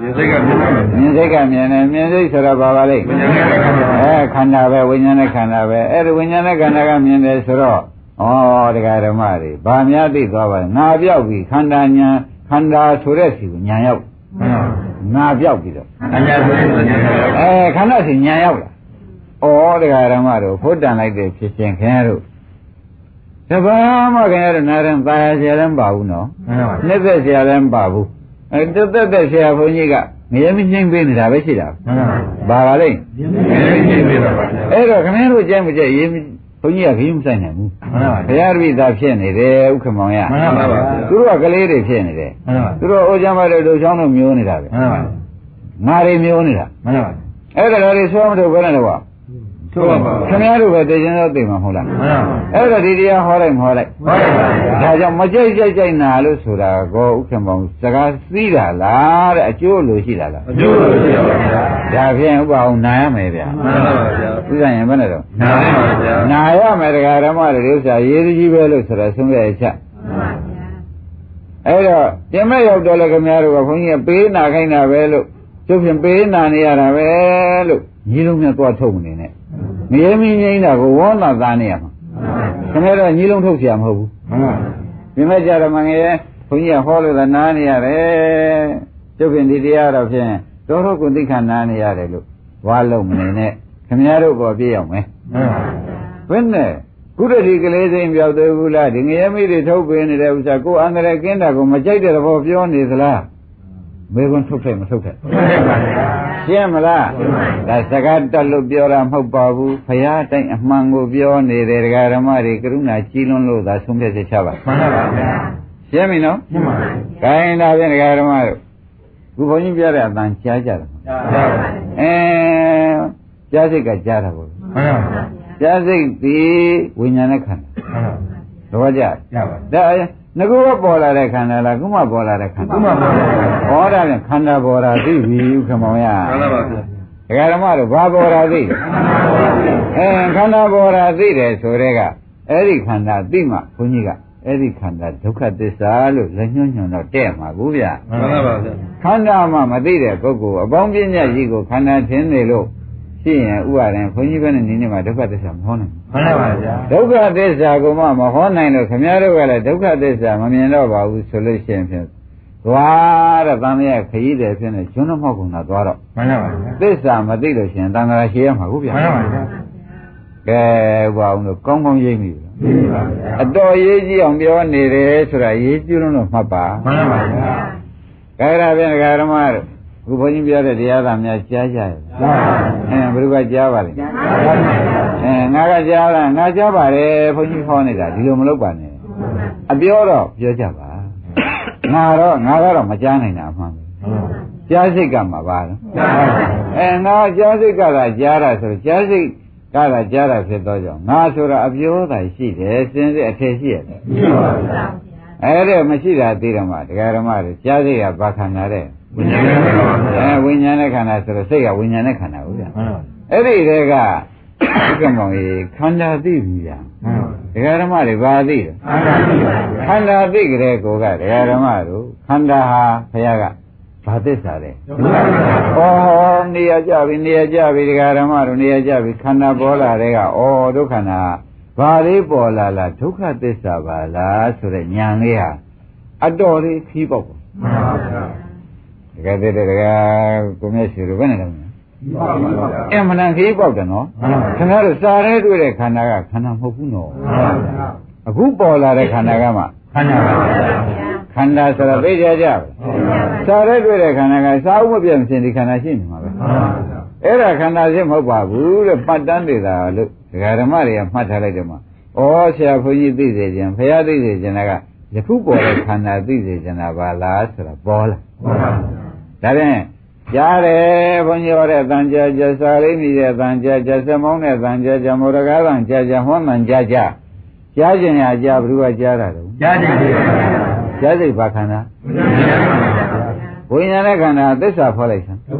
စိတ်ကမြင်တယ်
မြင်စိတ်ကမြင်တယ်မြင်စိတ်ဆိုတော့ဘာပါလိမ့်အဲခန္ဓာပဲဝိညာဉ်နဲ့ခန္ဓာပဲအဲ့ဒီဝိညာဉ်နဲ့ခန္ဓာကမြင်တယ်ဆိုတော့ဩတရားဓမ္မတွေဗာများသိသွားပါငါပြောက်ပြီခန္ဓာညာခန္ဓာဆိုတဲ့စီကိုညာရောက်ငါပြောက်ပြီတော့
ခန္ဓာဆိုတဲ့ညာရောက်
အဲခန္ဓာစီညာရောက်လာဩတရားဓမ္မတို့ဖို့တန်လိုက်တဲ့ဖြစ်ခြင်းခင်ဗျားတို့တဘာမှခင်ဗျားတို့နာရင်ตายဆရာလည်းမပါဘူးနော်နှစ်သက်ဆရာလည်းမပါဘူးအဲတက်တက်တဲ့ဆရာဘုန်းကြီးကငရဲမချင်းပေးနေတာပဲရှိတာဘာပါလိမ့်အဲ့တော့ခင်ဗျားတို့ကြိုက်မကြိုက်ရေးဘုန်းကြီးကခရီးမဆိုင်နိုင်ဘူးဘုရားတပည့်သားဖြစ်နေတယ်ဥက္ကမောင်ရသူတို့ကကလေးတွေဖြစ်နေတယ်သူတို့အိုးချမ်းမတဲ့ဒုချောင်းတို့မျိုးနေတာပဲငါတွေမျိုးနေတာအဲ့ဒါတွေဆိုမထုတ်ဘဲနဲ့တော့ဆိုပါပါခင်ဗျားတို့ပဲသိချင်းတော့သိမှာမဟုတ်လားအဲ့တော့ဒီတရားဟောလိုက်မဟောလိုက်ဟောလိုက်ပါဒါကြောင့်မကြိုက်ကြိုက်ကြိုက်နာလို့ဆိုတာကောဥက္ကမောင်စကားသိတာလားတဲ့အကျိုးလို့ရှိတာလားအကျိုးလို့ရှိပါဗျာဒါဖြင့်ဥပအောင်နာရမယ်ဗျာမှန်ပါပါဗျာဥစ္စာရင်ဘယ်နဲ့တော့နာရပါဗျာနာရမယ်တရားဓမ္မတွေဥစ္စာရေးကြီးပဲလို့ဆိုတာဆုံးဖြတ်ချက်မှန်ပါဗျာအဲ့တော့ပြင်မဲ့ရောက်တော့လေခင်ဗျားတို့ကဘုန်းကြီးကပေးနာခိုင်းတာပဲလို့ကျုပ်ဖြင့်ပေးနာနေရတာပဲလို့ညီလုံးများသွားထုတ်နေနဲ့မရေမင်းငိမ့်တာကိုဝေါနာသားနေရမှာခင်ဗျားတို့ညီလုံးထုတ်เสียမဟုတ်ဘူးပြင်မဲ့ကြတော့မငယ်ဘုန်းကြီးကဟောလို့သာနားနေရတယ်ကျုပ်ဖြင့်ဒီတရားတော့ဖြင့်တော်တော်ကိုသိခဏနားနေရတယ်လို့ဝါလုံးမနေနဲ့ခင်ဗျားတို့ပေါ်ပြည့်အောင်မယ်ဘယ်နဲ့ကုရတိကလေးစိမ်ပြောက်သေးဘူးလားဒီငရဲမိတွေထုတ်ပေးနေတဲ့ဥစ္စာကိုအန္တရာယ်ကင်းတာကိုမကြိုက်တဲ့သဘောပြောနေသလားမေကွန်းထုတ်ခဲ့မထုတ်ခဲ့ရှင်းမလားဒါစကားတက်လို့ပြောတာမဟုတ်ပါဘူးဘုရားတိုင်းအမှန်ကိုပြောနေတယ်ဒကာဓမ္မတွေကရုဏာကြီးလွန်းလို့သာဆုံးဖြတ်ချက်ချပါမှန်ပါဗျာရှင်းပြီနော်ရှင်းပါပြီခိုင်းတာဖြင့်ဒကာဓမ္မတို့ခုဘုန်းကြီးပြောတဲ့အတန်ကြားကြတယ်ကြားပါဘူးအဲကြားစိတ်ကကြားတာပေါ့မှန်ပါဗျာကြားစိတ်ဒီဝိညာဉ်နဲ့ခန္ဓာမှန်ပါတော့ကြရပါဒါငကူကပေါ်လာတဲ့ခန္ဓာလားခုမှပေါ်လာတဲ့ခန္ဓာခုမှပေါ်လာတယ်ဟောတာပြန်ခန္ဓာပေါ်တာသိပြီဥက္ကမောင်ရမှန်ပါပါဒကာဓမ္မတို့ဘာပေါ်တာသိအဲခန္ဓာပေါ်တာသိတယ်ဆိုတဲ့ကအဲ့ဒီခန္ဓာသိမှဘုန်းကြီးကအဲ့ဒီခန္ဓာဒုက္ခသစ္စာလို့လက်ညှိုးညွှန်တော့တဲ့မှာဘူးဗျမှန်ပါပါခန္ဓာမှမသိတဲ့ပုဂ္ဂိုလ်အပေါင်းပြည့်ညတ်ကြီးကိုခန္ဓာထင်နေလို့ရှိရင်ဥပါရင်ဘုန်းကြီးဘယ်နဲ့နေနေမှာဒုက္ခသစ္စာမဟောနိုင်ဘူးမှန်ပါဗျာဒုက္ခသစ္စာကိုမှမဟောနိုင်လို့ခင်ဗျားတို့ကလည်းဒုက္ခသစ္စာမမြင်တော့ပါဘူးဆိုလို့ရှိရင်ဖြင့်သွားတဲ့သံဃာခရီးတယ်ဖြစ်နေကျွန်းတော်မောက်ကုန်တာသွားတော့မှန်ပါဗျာသစ္စာမသိလို့ရှိရင်သံဃာရှည်ရမှာဟုတ်ဗျာမှန်ပါဗျာကဲဥပါအောင်လို့ကောင်းကောင်းရိပ်မိပြီမှန်ပါဗျာအတော်ရေးကြည့်အောင်ပြောနေတယ်ဆိုတာရေးကြည့်လို့တော့မှတ်ပါမှန်ပါဗျာကဲဒါဖြင့်ဒကာဓမ္မတို့ခုဘုန်းကြီးပြောတဲ့တရားသာများကြားကြရဲ့အဲဘယ်သူကကြားပါလဲအဲငါကကြားလားငါကြားပါတယ်ဘုန်းကြီးဟောနေတာဒီလိုမလုပ်ပါနဲ့အပြောတော့ပြောကြပါငါတော့ငါကတော့မကြားနိုင်တာအမှန်ပဲကြားစိတ်ကမှပါလားအဲငါကြားစိတ်ကသာကြားတာဆိုကြားစိတ်ကသာကြားတာဖြစ်တော့ကြောင့်ငါဆိုတာအပြောသာရှိတယ်စင်စစ်အထည်ရှိရတယ်အဲ့ဒါမရှိတာသိတော့မှဒကာဓမ္မတွေကြားစိတ်ကဘာခန္ဓာတဲ့ဝိညာဉ်နဲ့ခန္ဓာအဲဝိညာဉ်နဲ့ခန္ဓာဆိုတော့စိတ်ကဝိညာဉ်နဲ့ခန္ဓာဟုတ်ဗျာအဲ့ဒီတည်းကဥက္ကမောင်ကြီးခန္ဓာသိပြီဗျာဒကာဓမ္မတွေဘာသိလဲခန္ဓာသိကြတဲ့ကိုကဒကာဓမ္မတို့ခန္ဓာဟာဘုရားကဘာသစ္စာလဲဩနေရကြပြီနေရကြပြီဒကာဓမ္မတို့နေရကြပြီခန္ဓာပေါ်လာတဲ့ကဩဒုက္ခနာဘာလေးပေါ်လာလားဒုက္ခသစ္စာပါလားဆိုတဲ့ဉာဏ်လေးဟာအတော်လေးခီးပေါက်ပါမှန်ပါဗျာတကယ်တည်းတကယ်ကိုမျက်စီလိုပဲနေတယ်အမှန်တန်ခီးပေါက်တယ်နော်ခင်ဗျားတို့စာရဲတွေ့တဲ့ခန္ဓာကခန္ဓာမဟုတ်ဘူးနော်အခုပေါ်လာတဲ့ခန္ဓာကမှခန္ဓာပါခန္ဓာဆိုတော့သိကြကြစာရဲတွေ့တဲ့ခန္ဓာကစာဥမပြတ်မစင်ဒီခန္ဓာရှိနေမှာပဲအဲ့ဒါခန္ဓာရှိမဟုတ်ပါဘူးတဲ့ပတ်တန်းနေတာလို့ဒကာဓမ္မတွေကမှတ်ထားလိုက်တယ်မှာဩဆရာဘုန်းကြီးသိစေခြင်းဘုရားသိစေခြင်းကယခုပေါ်တဲ့ခန္ဓာသိစေခြင်းပါလားဆိုတာပေါ်လာဒါဖြင့်ကြားတယ်ဘုန်းကြီးဟောတဲ့အတန်ကြာကြာစာရင်းနေတဲ့တန်ကြာကြာစမောင်းတဲ့အတန်ကြာကြာမောရကားတန်ကြာကြာဟောမှန်ကြာကြာကြားခြင်းရကြာဘ누구ကကြားတာလဲကြားခြင်းပါကြားစိတ်ဘာခန္ဓာဝိညာဉ်နဲ့ခန္ဓာသစ္စာဖော်လိုက်စမ်း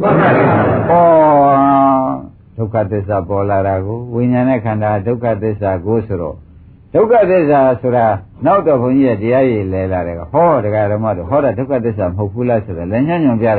ဩဒုက္ခသစ္စာပေါ်လာတာကိုဝိညာဉ်နဲ့ခန္ဓာဒုက္ခသစ္စာကိုဆိုတော့ဒုက္ခသစ္စာဆိုတာနောက်တော့ဘုန်းကြီးရဲ့တရားရည်လဲလာတယ်ကဟောတရားဓမ္မတို့ဟောတာဒုက္ခသစ္စာမဟုတ်ဘူးလားဆိုတော့လည်းညံ့ညွန်ပြလိုက်တော့ဩ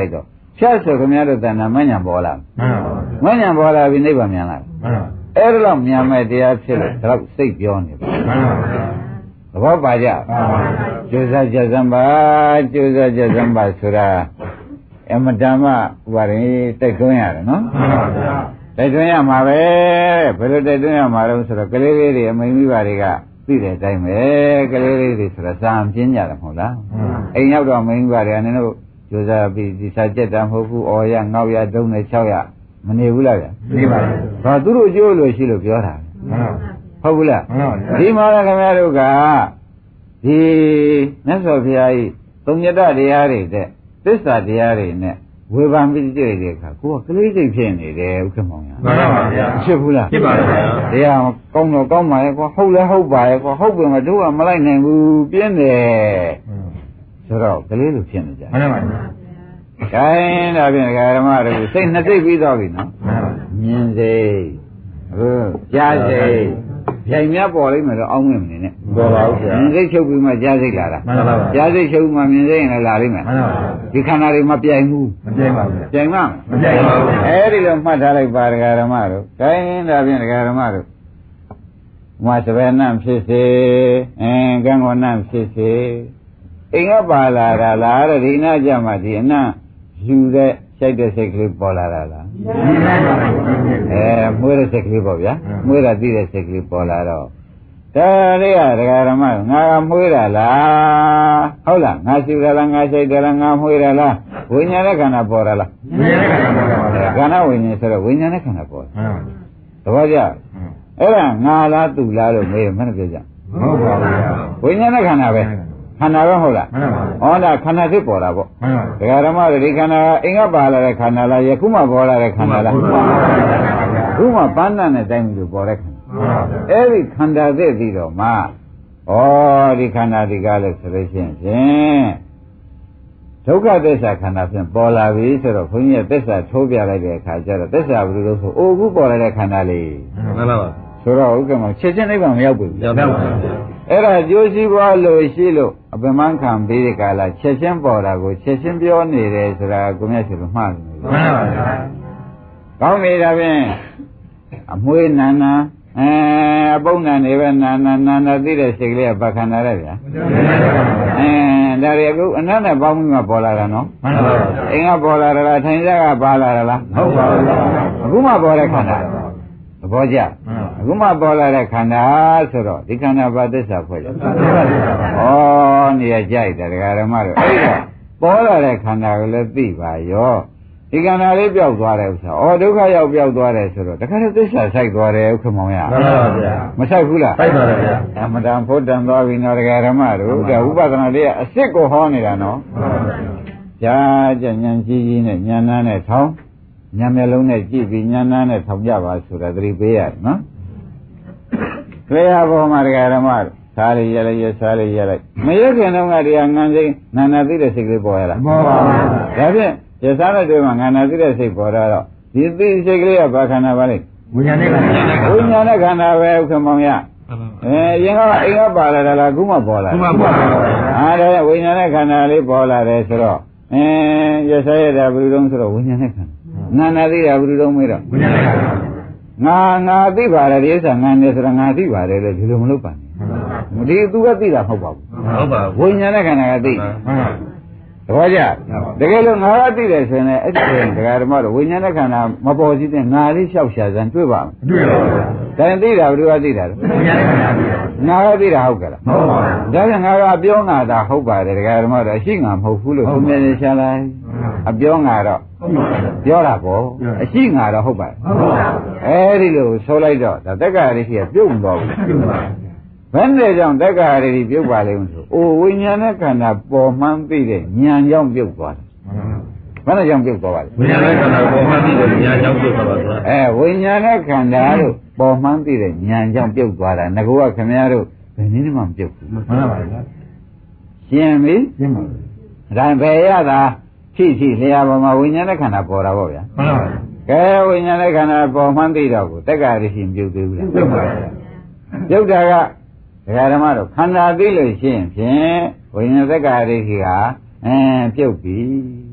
ဖြတ်ဆိုခင်ဗျားတို့တဏ္ဍာမဉဏ်ပေါ်လာမဉဏ်ပေါ်လာပြီနိဗ္ဗာန်မြန်လာအဲ့ဒါတော့မြန်မဲ့တရားဖြစ်လို့ဒါတော့စိတ်ပြောနေပါသဘောပါကြကျိုးစားကြစမ်းပါကျိုးစားကြစမ်းပါဆိုတာအမတမဥပါရင်တိုက်တွန်းရတယ်နော်တိုက်တွန်းရမှာပဲဘယ်လိုတိုက်တွန်းရမှာလဲဆိုတော့ကလေးလေးတွေအမိန်မိဘတွေကသိတဲ့အတိုင်းပဲကလေးလေးတွေဆိုတာစာပြင်းကြတယ်မဟုတ်လားအိမ်ရောက်တော့အမိန်မိဘတွေကနင်တို့ကျိုးစားပြီးဒီစာကြက်တာမဟုတ်ဘူးအော်ရငေါက်ရဒုံနဲ့၆ရမနေဘူးလားဗျနေပါဘူးဘာသူတို့ကျိုးလို့ရှိလို့ပြောတာဟုတ်ဘူးလားဒီမှာလည်းခင်ဗျားတို့ကဒီမြတ်စွာဘုရားကြီးသုံးညတတရားတွေတဲ့သစ္စာတရားတွေနဲ့ဝေဘာမိတွေ့တဲ့အခါကိုကကလေးစိတ်ဖြစ်နေတယ်ဥက္ကမောင်ရမှန်ပါဗျာဖြစ်ဘူးလားဖြစ်ပါဗျာတရားကောင်းတော့ကောင်းပါရဲ့ကွာဟုတ်လဲဟုတ်ပါရဲ့ကွာဟုတ်ပြီမတို့ကမလိုက်နိုင်ဘူးပြင်းတယ်ဆိုတော့ကလေးလိုဖြစ်နေကြမှန်ပါဗျာခိုင်းဒါဖြင့်ဓမ္မတို့စိတ်နှစ်စိတ်ပြီးတော့ပြီနော်မြင်စိတ်ဟုတ်ကြားစိတ်ပြိုင်များပေါ်လိမ့်မယ်တော့အောင်းဝင်မနေနဲ့ပေါ်ပါဘူးဗျာမြင်စိတ်ချုပ်ပြီးမှကြားစိတ်လာတာမှန်ပါပါကြားစိတ်ချုပ်မှမြင်စိတ်ရင်လည်းလာလိမ့်မယ်မှန်ပါပါဒီခန္ဓာတွေမပြိုင်ဘူးမပြိုင်ပါဘူးပြိုင်မှာမပြိုင်ပါဘူးအဲဒီလိုမှတ်ထားလိုက်ပါဓမ္မတို့ခိုင်းဒါဖြင့်ဓမ္မတို့မသဗ္ဗနံဖြစ်စေအင်းကံကောနံဖြစ်စေအိမ်ကပါလာတာလားတဲ့ဒီနာကြမှာဒီအနံယူတဲ့စိတ်တဲ့စိတ်ကလေးပေါ်လာတာလားအဲမွေးတဲ့စိတ်ကလေးပေါ့ဗျာမွေးတာသိတဲ့စိတ်ကလေးပေါ်လာတော့ဒါလေးကဒကာဓမ္မငါကမွေးတာလားဟုတ်လားငါရှိတယ်လားငါရှိတယ်လားငါမွေးတယ်လားဝိညာဉ်နဲ့ခန္ဓာပေါ်တာလားဝိညာဉ်နဲ့ခန္ဓာပေါ်တာခန္ဓာဝိညာဉ်ဆိုတော့ဝိညာဉ်နဲ့ခန္ဓာပေါ်တာသဘောကျအဲ့ဒါငါလားသူလားလို့မေးမှန်းပြောကြမဟုတ်ပါဘူးဝိညာဉ်နဲ့ခန္ဓာပဲခန္ဓာပဲဟုတ်လားမှန်ပါပါဟောဒါခန္ဓာဖြစ်ပေါ်တာပေါ့မှန်ပါဒကာဓမ္မတွေဒီခန္ဓာအိမ်ကပါလာတဲ့ခန္ဓာလားယခုမှပေါ်လာတဲ့ခန္ဓာလားခုမှပန်းနဲ့တိုင်းပြီးပေါ်တဲ့ခန္ဓာအဲ့ဒီခန္ဓာသိပြီးတော့မှဩဒီခန္ဓာဒီကားလို့ဆိုလို့ရှိရင်ဖြင့်ဒုက္ခသစ္စာခန္ဓာဖြင့်ပေါ်လာပြီဆိုတော့ဘုန်းကြီးကသစ္စာထိုးပြလိုက်တဲ့အခါကျတော့သစ္စာဘယ်လိုလို့ဆိုအိုခုပေါ်လာတဲ့ခန္ဓာလေးမှန်ပါပါဆိုတော့ဥက္ကမချက်ချင်းနိဗ္ဗာန်မရောက်ဘူးရောက်ပါဘူးအဲ့ဒါကျိုးစီးပွားလို့ရှိလို့အပင်မခံပြီးတဲ့ကာလချက်ချင်းပေါ်တာကိုချက်ချင်းပြောနေတယ်ဆိုတာကိုမြတ်ဆိုလို့မှားတယ်မှန်ပါပါကောင်းပြီဒါဖြင့်အမွေးနာနာအဲအပုန်းနာနေပဲနာနာနာနာသိတဲ့စိတ်ကလေးကဘာခန္ဓာလဲဗျာအဲဒါရီအခုအနတ်နဲ့ပေါင်းပြီးမှပေါ်လာတာနော်မှန်ပါပါအိမ်ကပေါ်လာတာလားထိုင်စားကပါလာတာလားဟုတ်ပါဘူးအခုမှပေါ်တဲ့ခန္ဓာသဘောကျအခုမှပေါ်လာတဲ့ခန္ဓာဆိုတော့ဒီခန္ဓာဘာသစ္စာဖွဲ့ကြဩနေရာကြိုက်တယ်ဒကာဓမ္မတို့အဲ့ဒါပေါ်လာတဲ့ခန္ဓာကိုလည်းသိပါရောဒီခန္ဓာလေးပြောက်သွားတယ်ဥစ္စာဩဒုက္ခရောက်ပြောက်သွားတယ်ဆိုတော့တခါတည်းသစ္စာဆိုင်သွားတယ်ဥက္ကမောင်ရမှန်ပါဗျာမဆိုင်ဘူးလားဆိုင်ပါတယ်ဗျာအမတန်ဖို့တန်သွားပြီနော်ဒကာဓမ္မတို့ဒါဥပဒနာလေးကအစ်စ်ကိုဟောနေတာနော်မှန်ပါဗျာကြာကြဉာဏ်ကြီးကြီးနဲ့ဉာဏ်နာနဲ့ထောင်းဉာဏ်မျက်လုံးနဲ့ကြည့်ပြီးဉာဏ်နာနဲ့ထောင်ကြပါဆိုတာသတိပေးရတယ်နော်တွေ့ရပေါ်မှာဒကာဓမ္မတို့စားရရလိုက်ရစားရရလိုက်မရခင်တော့ကတရားငန်းစိမ်းနာနာသိတဲ့စိတ်ကလေးပေါ်ရလားပေါ်ပါဘူးဒါဖြင့်ရစားတဲ့တွေ့မှာငါနာသိတဲ့စိတ်ပေါ်လာတော့ဒီသိစိတ်ကလေးကဘာခန္ဓာပါလဲဝိညာဉ်နဲ့ခန္ဓာဝိညာဉ်နဲ့ခန္ဓာပဲဥက္ကမောင်ရအဲရင်ကအိမ်ကပါလာတာလားခုမှပေါ်လာခုမှပေါ်လာအားဒါဝိညာဉ်နဲ့ခန္ဓာလေးပေါ်လာတယ်ဆိုတော့အဲရစားရတာဘယ်လိုတုံးဆိုတော့ဝိညာဉ်နဲ့ခန္ဓာနာနာသိတာဘယ်လိုတုံးမေးတော့ဝိညာဉ်နဲ့ခန္ဓာငါငါသိပါတယ်ဒီဥစ္စာငါနေဆိုတော့ငါသိပါတယ်လေဒီလိုမလုပ်ပါနဲ့ဒီသူကသိတာမဟုတ်ပါဘူးဟုတ်ပါဘူးဝိညာဉ်နဲ့ခန္ဓာကသိတယ်သဘောကျတကယ်လို့ငါကသိတယ်ဆိုရင်အဲ့ဒီဒကာဓမ္မတို့ဝိညာဉ်နဲ့ခန္ဓာမပေါ်စီတဲ့ငါလေးလျှောက်ရှာစမ်းတွေ့ပါမယ်တွေ့ပါဘူးဒါရင်သိတာဘယ်သူကသိတာလဲဝိညာဉ်နဲ့ခန္ဓာသိတာငါကသိတာဟုတ်ကဲ့လားဟုတ်ပါဘူးဒါပြန်ငါကပြောငါတာဟုတ်ပါတယ်ဒကာဓမ္မတို့အရှိငါမဟုတ်ဘူးလို့သူမြင်နေရှာလိုက်အပြောငါတော့ပြောတာပေါ့အရှိငါတော့ဟုတ်ပါတယ်ဟုတ်ပါဘူးအဲဒီလိုဆိုလိုက်တော့ဒါတက္ကရာရိရှိကပြုတ်မသွားဘူးပြုတ်ပါဘယ်နဲ့ကြောင့်တက္ကရာရိပြုတ်ပါလိမ့်ဆိုအိုဝိညာဉ်နဲ့ခန္ဓာပေါ်မှန်းသိတဲ့ဉာဏ်ကြောင့်ပြုတ်သွားတယ်ဘယ်နဲ့ကြောင့်ပြုတ်သွားပါလဲဝိညာဉ်နဲ့ခန္ဓာပေါ်မှန်းသိတဲ့ဉာဏ်ကြောင့်ပြုတ်သွားပါဆိုတာအဲဝိညာဉ်နဲ့ခန္ဓာတို့ပေါ်မှန်းသိတဲ့ဉာဏ်ကြောင့်ပြုတ်သွားတာငါကခင်ဗျားတို့ဘယ်နည်းမှမပြုတ်ဘူးမှန်ပါပါရှင်းပြီရှင်းပါပြီဒါဘယ်ရတာဖြည့်ဖြည့်လျာပေါ်မှာဝိညာဉ်နဲ့ခန္ဓာပေါ်တာပေါ့ဗျာမှန်ပါပါကဲဝိညာဉ်နဲ့ခန္ဓာပေါ်မှန်းသိတော့ကိုတက္ကရာရိရှိပြုတ်သေးဘူးလားပြုတ်ပါပါပြုတ်တာကဒကာဓမ္မတို့ခန္ဓာသိလို့ရှိရင်ဖြင့်ဝိညာဉ်တက္ကရာရိရှိကအဲပြုတ်ပြီ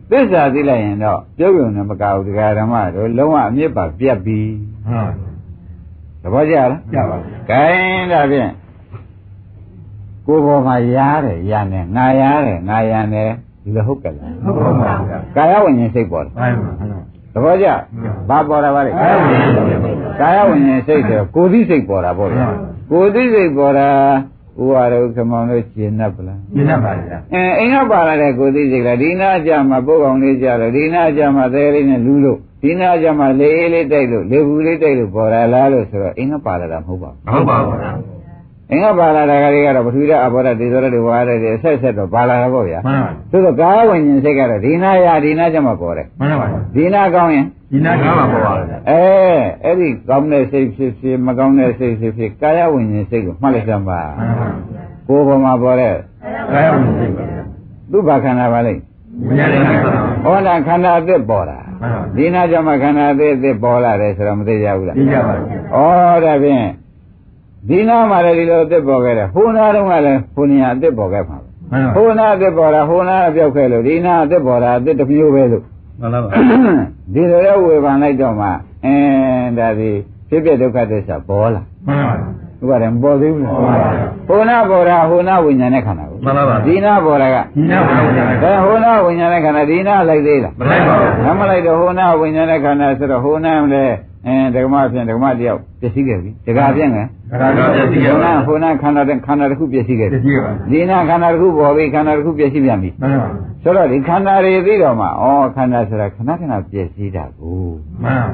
သစ္စာသိလိုက်ရင်တော့ပြုတ်ရုံနဲ့မကဘူးတရားဓမ္မတို့လုံးဝအမြစ်ပါပြတ်ပြီဟုတ်သဘောကျလားကျပါဘူးဂိုင်းဒါဖြင့်ကိုယ်ပေါ်မှာရားတယ်ရနဲ့ငါရားတယ်ငါရနဲ့ဒီလိုဟုတ်ကဲ့လားဟုတ်ပါဘူးကာယဝိညာဉ်စိတ်ပေါ်တယ်သဘောကျဘာပေါ်တာပါလဲကာယဝိညာဉ်စိတ်ဆိုကိုယ်သိစိတ်ပေါ်တာပေါ့ဗျာကိုယ်သိစိတ်ပေါ်တာဥပါရုခမောင်တို့ရှင်း납ပလားရှင်း납ပါဗျာအဲအိမ်ကပါလာတဲ့ကိုယ်သိစိတ်ကဒီနာကြမှာပုတ်ကောင်လေးကြတော့ဒီနာကြမှာသဲလေးနဲ့လူးလို့ဒီနာကြမှာလေအေးလေးတိုက်လို့လေဘူးလေးတိုက်လို့ပေါ်လာလားလို့ဆိုတော့အိမ်ကပါလာတာမဟုတ်ပါဘူးမဟုတ်ပါဘူးအင်္ဂပါလာတာကလေးကတော့ပထဝီဓာတ်အဘောဓာတ်ဒေဇောဓာတ်တွေဝါရတဲ့ဆက်ဆက်တော့ပါလာတာပေါ့ဗျာမှန်ပါဘူးသို့တော့ကာယဝိညာဉ်စိတ်ကတော့ဒီနာရဒီနာကြမှာပေါ်တယ်မှန်ပါဘူးဒီနာကောင်းရင်ဒီနာကောင်းမှာပေါ်ပါဘူးအဲအဲ့ဒီကောင်းတဲ့စိတ်ဖြစ်ဖြစ်မကောင်းတဲ့စိတ်ဖြစ်ဖြစ်ကာယဝိညာဉ်စိတ်ကိုမှတ်လိုက်စမ်းပါမှန်ပါဘူးကိုယ်ပေါ်မှာပေါ်တဲ့ကာယဝိညာဉ်စိတ်ပါသူ့ဘာခန္ဓာပါလိမ့်ဝိညာဉ်ခန္ဓာဟောတာခန္ဓာအသစ်ပေါ်တာဒီနာကြမှာခန္ဓာအသစ်အသစ်ပေါ်လာတယ်ဆိုတော့မသိကြဘူးလားသိကြပါဘူးဩဒါဖြင့်ဒီနာမှာလည်းဒီလိုအသက်ပေါ်ခဲ့တယ်ဟိုနာတော့ကလည်းဟိုနေရာအသက်ပေါ်ခဲ့မှာဟိုနာအသက်ပေါ်တာဟိုနာအပြောက်ခဲ့လို့ဒီနာအသက်ပေါ်တာအသက်တစ်မျိုးပဲလို့မှန်ပါပါဒီလိုလဲဝေဖန်လိုက်တော့မှအင်းဒါဒီဖြစ်ဖြစ်ဒုက္ခသစ္စာပေါ်လာမှန်ပါပါဥပါဒံပေါ်သေးဘူးလားဟိုနာပေါ်တာဟိုနာဝိညာဉ်နဲ့ခန္ဓာကိုမှန်ပါပါဒီနာပေါ်တာကဒီနာပေါ်တာဒါဟိုနာဝိညာဉ်နဲ့ခန္ဓာဒီနာလိုက်သေးလားမလိုက်ပါဘူးမလိုက်တော့ဟိုနာဝိညာဉ်နဲ့ခန္ဓာဆိုတော့ဟိုနာလည်းအဲဒကမဖြင့်ဒကမတယောက်ပြည့်စည်ခဲ့ပြီဒကာဖြင့်ကဒကာတော့ပြည့်စည်ခဲ့ပါဘူးဟိုနာခန္ဓာတဲ့ခန္ဓာတစ်ခုပြည့်စည်ခဲ့ပြီပြည့်စည်ပါဘူးဒီနာခန္ဓာတစ်ခုပေါ်ပြီခန္ဓာတစ်ခုပြည့်စည်ပြန်ပြီမှန်ပါဘူးဆိုတော့ဒီခန္ဓာတွေသိတော့မှဩခန္ဓာဆိုတာခဏခဏပြည့်စည်တာကိုမှန်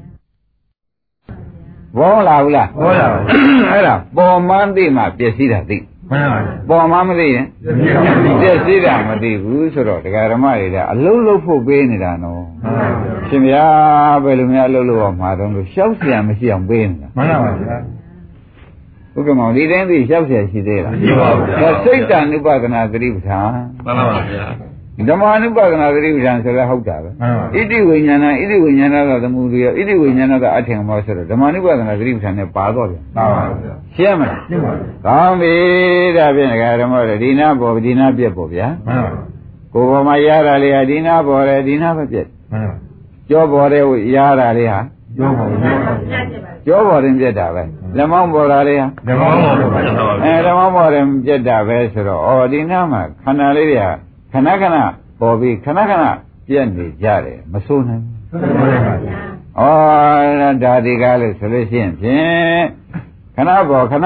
ဘောလာဘူးလားဘောလာပါဘူးအဲ့ဒါပေါ်မှန်းသိမှပြည့်စည်တာသိမှန်ပါဘူးပေါ်မှမသိရင်ပြည့်စည်တာမသိဘူးဆိုတော့ဒကာဓမ္မတွေကအလုံးလုံးဖို့ပေးနေတာနော်မှန်ပါဘူးရှင်ဗျာဘယ်လိုများအလုံးလုံးအောင်မှာတော့လို့ရှောက်เสียမရှိအောင်ပေးနေတာမှန်ပါပါဗျာဥက္ကမောင်ဒီတိုင်းသိရှောက်เสียရှိသေးလားမရှိပါဘူးဗျာစိတ်တ ानु ပဒနာသတိပဋ္ဌာန်မှန်ပါပါဗျာဓမ္မ ानु ပဒနာသတိပဋ္ဌာန်ဆိုလည်းဟုတ်တာပဲဣတိဝိညာဏဣတိဝိညာဏကသမုဒိယဣတိဝိညာဏကအထင်မောဆိုတော့ဓမ္မ ानु ပဒနာသတိပဋ္ဌာန်နဲ့ပါတော့ပြန်ပါပါဗျာရှင်းမလားရှင်းပါပြီကောင်းပြီဒါဖြင့်ဒကာဓမ္မတွေဒီနာပေါ်ဒီနာပြက်ပေါ်ဗျာမှန်ပါကိုယ်ပေါ်မှာရတာလေးဟာဒီနာပေါ်တယ်ဒီနာပဲပြက်မှန်ပါကြောပေါ်တယ်ရတာလေးဟာကြောပေါ်တယ်ကြောပေါ်တယ်ပြက်တာပဲလက်မောင်းပေါ်တာလေးဟာလက်မောင်းပေါ်တယ်အဲလက်မောင်းပေါ်တယ်ပြက်တာပဲဆိုတော့ဩဒီနာမှာခန္ဓာလေးတွေကခဏခဏပေါ်ပြီးခဏခဏပြက်နေကြတယ်မဆိုးနိုင်ဘူးဩဒါဒီကားလို့ဆိုလို့ရှိရင်ဖြင့်ခဏပေါ်ခဏ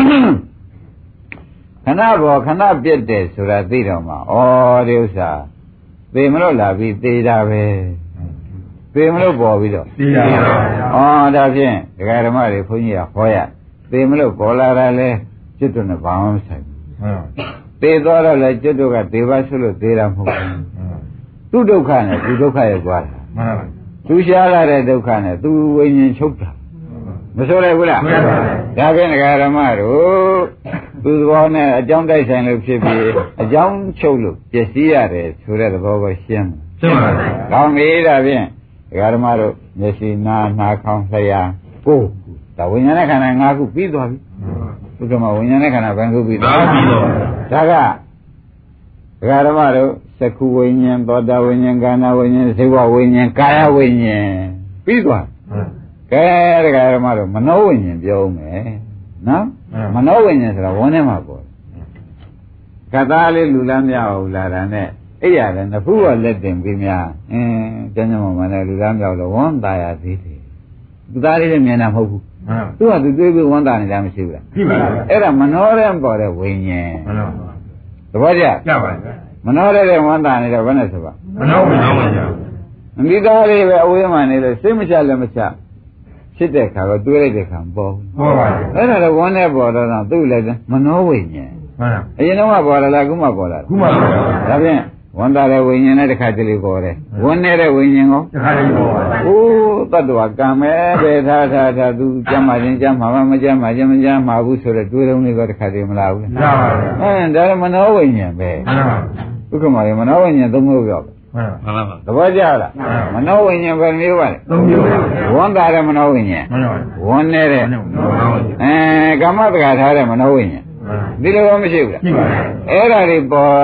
ခဏပေါ်ခဏပြက်တယ်ဆိုတာသိတော့မှဩဒီဥစ္စာသေမလို့လာပြီးသေတာပဲသေမလို့ပေါ်ပြီးတော့သေတာပါဩဒါဖြင့်ဒကာဓမ္မတွေဘုန်းကြီးကဟောရသေမလို့ပေါ်လာတာလဲကျွတ်တော့နဲ့ဘာမှမဆိုင်ဘူးသေသွားတော့လဲကျွတ်တော့ကသေပါဆွလို့သေတာမဟုတ်ဘူးသူဒုက္ခနဲ့သူဒုက္ခရဲ့ကြွားတာမှန်ပါဘူးသူရှားလာတဲ့ဒုက္ခနဲ့သူဝိညာဉ်ချုပ်တာမဆိုလိုက်ဘူးလားမှန်ပါဘူးဒါဖြင့်ဒကာဓမ္မတို့သူသဘောနဲ့အကြောင်းတိုက်ဆိုင်လို့ဖြစ်ပြီးအကြောင်းချုပ်လို့ပျက်စီးရတယ်ဆိုတဲ့သဘောကိုရှင်းရှင်းပါပြီကောင်းပြီဒါဖြင့်ဒကာဓမ္မတို့မျက်စိနားနှာခေါင်းလျှာကိုယ်ဒါဝိညာဉ်နဲ့ခန္ဓာ၅ခုပြီးသွားပြီဘုရားမှာဝိညာဉ်နဲ့ခန္ဓာဘယ်ခုပြီးသွားပြီဒါကဒကာဓမ္မတို့သက္ခုဝိညာဉ်သောတာဝိညာဉ်ကာဏဝိညာဉ်ဇေဝဝိညာဉ်ကာယဝိညာဉ်ပြီးသွားကဲဒကာဓမ္မတို့မနောဝိညာဉ်ပြောမယ်နော်မနောဝိညာဉ်ဆိုတာဝန်းထဲမှာပေါ်ကသားလေးလူလမ်းမရဘူးလားဒါနဲ့အဲ့ရတယ်နဖူးကလက်တင်ပြီးများအင်းကျမ်းစာမှာလည်းလူလမ်းမြောက်တော့ဝန်းသားရသေးတယ်သူသားလေးလည်းမြင်တာမဟုတ်ဘူးသူကသူတွေးပြီးဝန်းသားနေတာမရှိဘူးလားရှိပါဘူးအဲ့ဒါမနောရဲပေါ်တဲ့ဝိညာဉ်မှန်ပါပါသဘောကျကျပါပြီမနောရဲတဲ့ဝန်းသားနေတော့ဘယ်နဲ့ဆိုပါမနောဝိညာဉ်ပါမိသားလေးပဲအဝေးမှနေလို့စိတ်မချလည်းမချဖြစ်တဲ့ခါတော့တွေးလိုက်တဲ့ခါပေါ်ပေါ်ပါဘူးအဲ့ဒါတော့ဝန်းနဲ့ပေါ်တော့သူ့လည်းမနောဝိညာဉ်မှန်ပါအရင်တော့ပေါ်လာလားခုမှပေါ်လာခုမှပေါ်လာဒါဖြင့်ဝန္တာတဲ့ဝိညာဉ်နဲ့တစ်ခါတလေပေါ်တယ်ဝန်းနေတဲ့ဝိညာဉ်ကိုတစ်ခါတလေပေါ်ပါအိုးတတ္တဝကံပဲပဲထားထားထားသူကြမ်းမှချင်းကြမ်းမှာမကြမ်းမှချင်းမကြမ်းမှာဘူးဆိုတော့တွေးလုံးလေးတော့တစ်ခါတလေမလာဘူးလားမှန်ပါပါအဲဒါလည်းမနောဝိညာဉ်ပဲမှန်ပါဒုက္ခမှာမနောဝိညာဉ်သုံးမျိုးပြောမှန်ပါပါသဘောကျလားမနောဝိညာဉ်ဘယ်မျိုးပါလဲသုံးမျိုးပါဝန္တာတဲ့မနောဝိညာဉ်မှန်ပါဝန်းနေတဲ့အဲကာမတက္ကထားတဲ့မနောဝိညာဉ်ဒီလိုတော့မရှိဘူးလားရှိပါဘူးအဲ့ဒါတွေပေါ်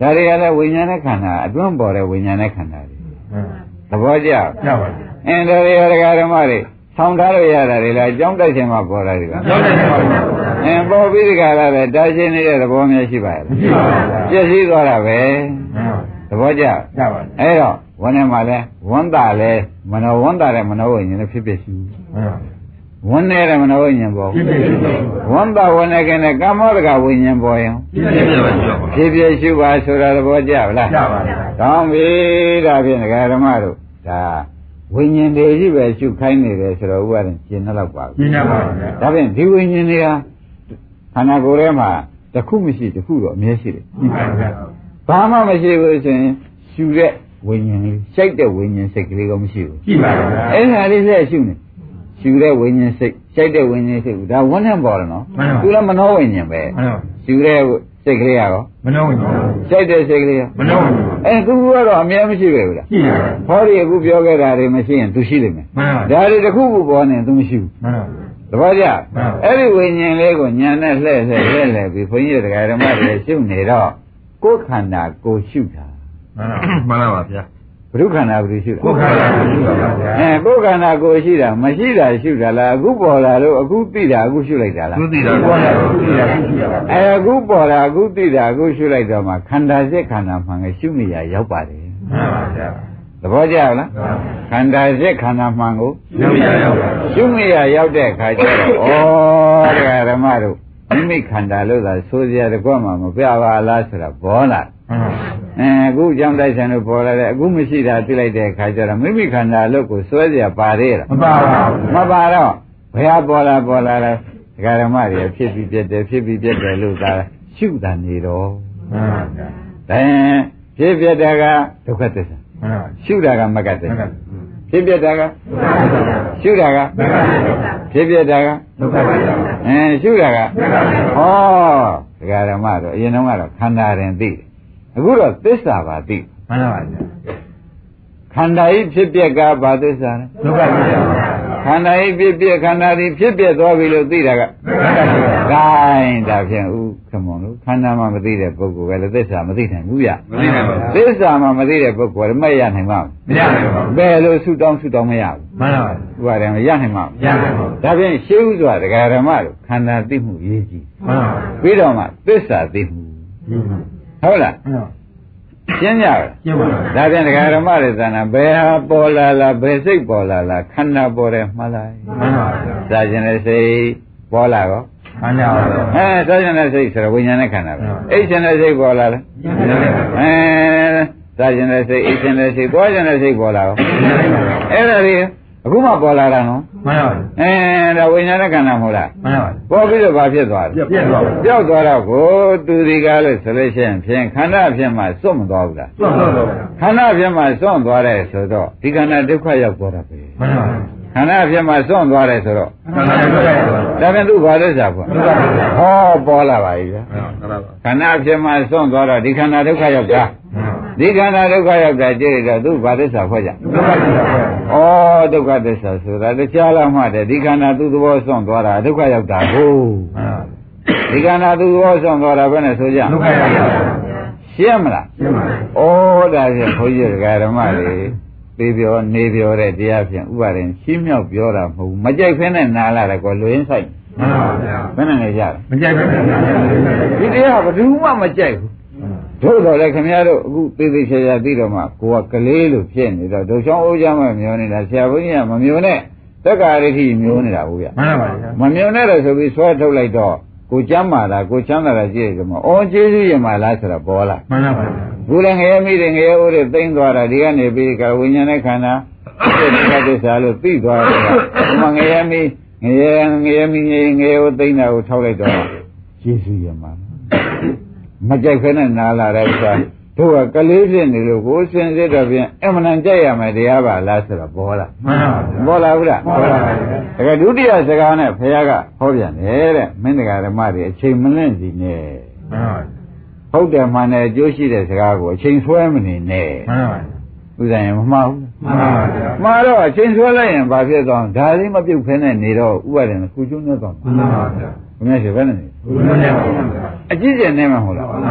ဒါတွေကလည်းဝိညာဉ်နဲ့ခန္ဓာအတွင်းပေါ်တဲ့ဝိညာဉ်နဲ့ခန္ဓာတွေသဘောကျကျပါဘူးအင်းဒါတွေကဒကာဓမ္မတွေဆောင်းထားလို့ရတာတွေလားအကြောင်းတိုက်ခြင်းမှာပေါ်လာတယ်ကကြောင်းတိုက်ခြင်းမှာပေါ်အင်းပေါ်ပြီးဒီကလာပဲတာရှင်းနေတဲ့သဘောမျိုးရှိပါရဲ့မရှိပါဘူးပြည့်စည်သွားတာပဲသဘောကျကျပါအဲ့တော့ဝန်းထဲမှာလဲဝန်းတာလဲမနောဝန်းတာတဲ့မနောဝိညာဉ်နဲ့ဖြစ်ဖြစ်ရှိဝန်းနေတဲ့မနောဝိညာဉ်ပေါ်ဝန်းတာဝန်းနေကနဲ့ကာမောတကဝိညာဉ်ပေါ်ရင်ဖြစ်ဖြစ်ရှိပါဆိုတာသဘောကျလားကျပါပြီကောင်းပြီဒါဖြင့်ဒကာဓမ္မတို့ဒါဝိညာဉ်တွေကြီးပဲရှုခိုင်းနေတယ်ဆိုတော့ဥပါဒ်ရှင်းတော့ပါဘူးရှင်းပါပါဗျာဒါဖြင့်ဒီဝိညာဉ်တွေကခန္ဓာကိုယ်ထဲမှာတစ်ခုမရှိတစ်ခုတော့အမြဲရှိတယ်ရှင်းပါဗျာဘာမှမရှိဘူးဆိုရင်ရှုတဲ့ဝိညာဉ်လေးရှိုက်တဲ့ဝိညာဉ်စိတ်ကလေးကမရှိဘူးရှိပါဗျာအဲ့ဒါလေးဆက်ရှုနေရှုတဲ့ဝိညာဉ်စိတ်ရှိုက်တဲ့ဝိညာဉ်စိတ်ဒါဝန်းနဲ့ပေါ်တယ်နော်သူလည်းမနောဝိညာဉ်ပဲရှုတဲ့စိတ်ကလေးရောမနောဝိညာဉ်ရှိုက်တဲ့စိတ်ကလေးရောမနောဝိညာဉ်အဲသူကတော့အမြဲမရှိပဲဘူးလားရှိပါဘူးဟောဒီအခုပြောခဲ့တာတွေမရှိရင်သူရှိလိမ့်မယ်မှန်ပါဒါတွေတစ်ခုခုပေါ်နေသူမရှိဘူးမှန်ပါတပည့်ကြအဲ့ဒီဝိညာဉ်လေးကိုညာနဲ့လှဲ့လှဲ့လှဲ့လှဲ့ပြီးဘုန်းကြီးတရားဓမ္မတွေရှုနေတော့ကိုယ်ခန္ဓာကိုရှုတာမှန်ပါပါဗျာဘုရုခန္ဓာဘယ်လိုရှုတာကိုယ်ခန္ဓာကိုရှုတာဗျာအဲကိုယ်ခန္ဓာကိုရှိတာမရှိတာရှုတာလားအခုပေါ်လာလို့အခုသိတာအခုရှုလိုက်တာလားအခုသိတာပေါ်လာအခုသိတာအခုရှုတာအဲအခုပေါ်လာအခုသိတာအခုရှုလိုက်တော့မှခန္ဓာစိတ်ခန္ဓာမှန်ကရှုမိရရောက်ပါတယ်မှန်ပါဗျာသဘောကျလားခန္ဓာစိတ်ခန္ဓာမှန်ကိုရှုမိရရောက်ပါရှုမိရရောက်တဲ့အခါကျတော့ဩတရားဓမ္မတို့မိမိခန္ဓာလို့သာဆိုစရာတကွမှမပြပါလားဆိုတာဘောလားအဲအခုကြောင့်တိုက်ဆိုင်လို့ပေါ်လာတယ်အခုမရှိတာသိလိုက်တဲ့အခါကျတော့မိမိခန္ဓာလို့ကိုစွဲစရာပါသေးလားမပါပါဘူးမပါတော့ဘယ်ဟာပေါ်လာပေါ်လာလဲဒကာဓမ္မတွေဖြစ်ပြီးပြတ်တယ်ဖြစ်ပြီးပြတ်တယ်လို့သာရှုတာနေတော့မှန်ပါဗျာဒါဖြစ်ပြတ်တာကဒုက္ခသစ္စာမှန်ပါရှုတာကမဂ္ဂသစ္စာဖြစ်ပြတ်တာကရှုတာကဖြစ်ပြတ်တာကဒုက္ခသစ္စာအဲရှုတာကဟောဒကာဓမ္မတို့အရင်တော့ကတော့ခန္ဓာရင်သိတယ်အခုတော့သစ္စာပါသိမှန်ပါဗျာခန္ဓာဤဖြစ်ပြက်ကဘာသစ္စာလဲဒုက္ခသစ္စာခန္ဓာဤဖြစ်ပြက်ခန္ဓာဤဖြစ်ပြက်သွားပြီလို့သိတာကဒုက္ခသစ္စာဂိုင်းဒါဖြင့်ဥခမွန်လို့ခန္ဓာမှမသိတဲ့ပုဂ္ဂိုလ်ပဲလေသစ္စာမသိနိုင်ဘူးဗျမသိနိုင်ပါဘူးသစ္စာမှမသိတဲ့ပုဂ္ဂိုလ်လည်းမရနိုင်ပါဘူးမရနိုင်ပါဘူးဘယ်လိုဆုတောင်းဆုတောင်းမရဘူးမှန်ပါဘူးဥပါဒံမရနိုင်ပါဘူးရနိုင်ပါဘူးဒါဖြင့်ရှင်းဥစွာဒကာဓမ္မတို့ခန္ဓာသိမှုရေးကြည့်မှန်ပါဘူးပြီးတော့မှသစ္စာသိမှုဟုတ်လားရှင်းကြပါရှင်းပါဒါပြန်ဒကာဓမ္မတွေသဏ္ဍာန်ဘယ်ဟာပေါ်လာလားဘယ်စိတ်ပေါ်လာလားခန္ဓာပေါ်တယ်မှန်လားမှန်ပါဗျာစာခြင်းတဲ့စိတ်ပေါ်လာရောမှန်ပါဗျာအဲစာခြင်းတဲ့စိတ်ဆိုတော့ဝိညာဉ်နဲ့ခန္ဓာပဲအိတ်ခြင်းတဲ့စိတ်ပေါ်လာလားအဲစာခြင်းတဲ့စိတ်အိတ်ခြင်းတဲ့စိတ်သွားခြင်းတဲ့စိတ်ပေါ်လာရောအဲ့ဒါတွေအခုမှပေါ်လာတာနော်မှန်ပါဘူးအဲဒါဝိညာဉ်နဲ့ခန္ဓာမဟုတ်လားမှန်ပါဘူးပေါ်ပြီးတော့ဘာဖြစ်သွားလဲပြတ်သွားပါဘူးပြောက်သွားတော့ကိုသူဒီကားလို့ဆိုလို့ရှိရင်ဖြင့်ခန္ဓာဖြင့်မှစွန့်မသွားဘူးလားစွန့်သွားပါဘူးခန္ဓာဖြင့်မှစွန့်သွားတယ်ဆိုတော့ဒီခန္ဓာဒုက္ခရောက်သွားတာပဲမှန်ပါဘူးခန္ဓာဖြင့်မှစွန့်သွားတယ်ဆိုတော့ခန္ဓာဒုက္ခရောက်သွားတာဒါပြန်သူဘာလို့စားပေါ့ဟောပေါ်လာပါပြီဗျာခန္ဓာဖြင့်မှစွန့်သွားတော့ဒီခန္ဓာဒုက္ခရောက်တာဒီခန္ဓာဒုက္ခရောက်တာကြည့်ရတော့သူဘာသစ္စာဖွဲ့ကြဒုက္ခသစ္စာဖွဲ့ဩဒုက္ခသစ္စာဆိုတာတရားလားမှတဲ့ဒီခန္ဓာသူ့သဘောစွန့်သွားတာဒုက္ခရောက်တာကိုဒီခန္ဓာသူ့သဘောစွန့်သွားတာဘယ်နဲ့ဆိုကြဒုက္ခရောက်တာရှင်းမလားရှင်းပါပြီဩဒါဖြင့်ဘုန်းကြီးဓမ္မတွေပြေပြောနေပြောတဲ့တရားဖြင့်ဥပါရင်ရှင်းမြောက်ပြောတာမဟုတ်ဘူးမကြိုက်ဖဲနဲ့နားလာတယ်ကွာလူရင်းဆိုင်မှန်ပါဗျာဘယ်နဲ့လဲကြတယ်မကြိုက်ဖဲနဲ့ဒီတရားဘယ်သူမှမကြိုက်ဘူးတို့တော့လေခင်ဗျားတို့အခုသေသေးချာချာသိတော့မှကိုကကလေးလို့ဖြစ်နေတော့ဒုချောင်းအိုးကြမ်းမမျိုးနေတာဆရာဘုန်းကြီးကမမျိုးနဲ့တက္ကရာတိမျိုးနေတာဟုတ်ဗျမှန်ပါဗျာမမျိုးနဲ့တော့ဆိုပြီးဆွဲထုတ်လိုက်တော့ကိုကျမ်းမာတာကိုချမ်းသာတာကြည့်ရမှာအော်ကျေးဇူးရင်မှာလားဆိုတော့ပေါ်လာမှန်ပါဗျာဘုရင်ငရဲမိတယ်ငရဲအိုးတွေသိမ့်သွားတာဒီကနေပြီးကဝိညာဉ်နဲ့ခန္ဓာဒီကသစ္စာလို့သိသွားတယ်ဒီမှာငရဲမိငရဲငရဲမိငရဲငရဲအိုးသိမ့်တာကိုထောက်လိုက်တော့ကျေးဇူးရင်မှာမကြိုက်ခဲနဲ့နားလာတဲ့ဥစ္စာတို့ကကလေးဖြစ်နေလို့ကိုယ်စင်စစ်တော့ပြင်အမှန်တန်ကြိုက်ရမယ်တရားပါလားဆိုတော့ပေါ်လာမှန်ပါဘူးပေါ်လာဘူးလားပေါ်လာပါဘူးဒါကဒုတိယစကားနဲ့ဘုရားကဟောပြန်တယ်တဲ့မင်းတရားဓမ္မတွေအချိန်မလင့်စီနဲ့မှန်ပါဘူးဟုတ်တယ်မှန်တယ်အကျိုးရှိတဲ့စကားကိုအချိန်ဆွဲမနေနဲ့မှန်ပါဘူးဥစ္စာရင်မမှားဘူးမှန်ပါဘူးမှားတော့အချိန်ဆွဲလိုက်ရင်ဘာဖြစ်သွားဒါလေးမပြုတ်ဖဲနဲ့နေတော့ဥပါဒ်နဲ့ကုကျုံးနေတော့မှန်ပါဘူးဘယ်နဲ့ရှိဘယ်နဲ့နေကုကျုံးနေပါဘူးအကြည့်ကျင်နေမှာဟုတ်လား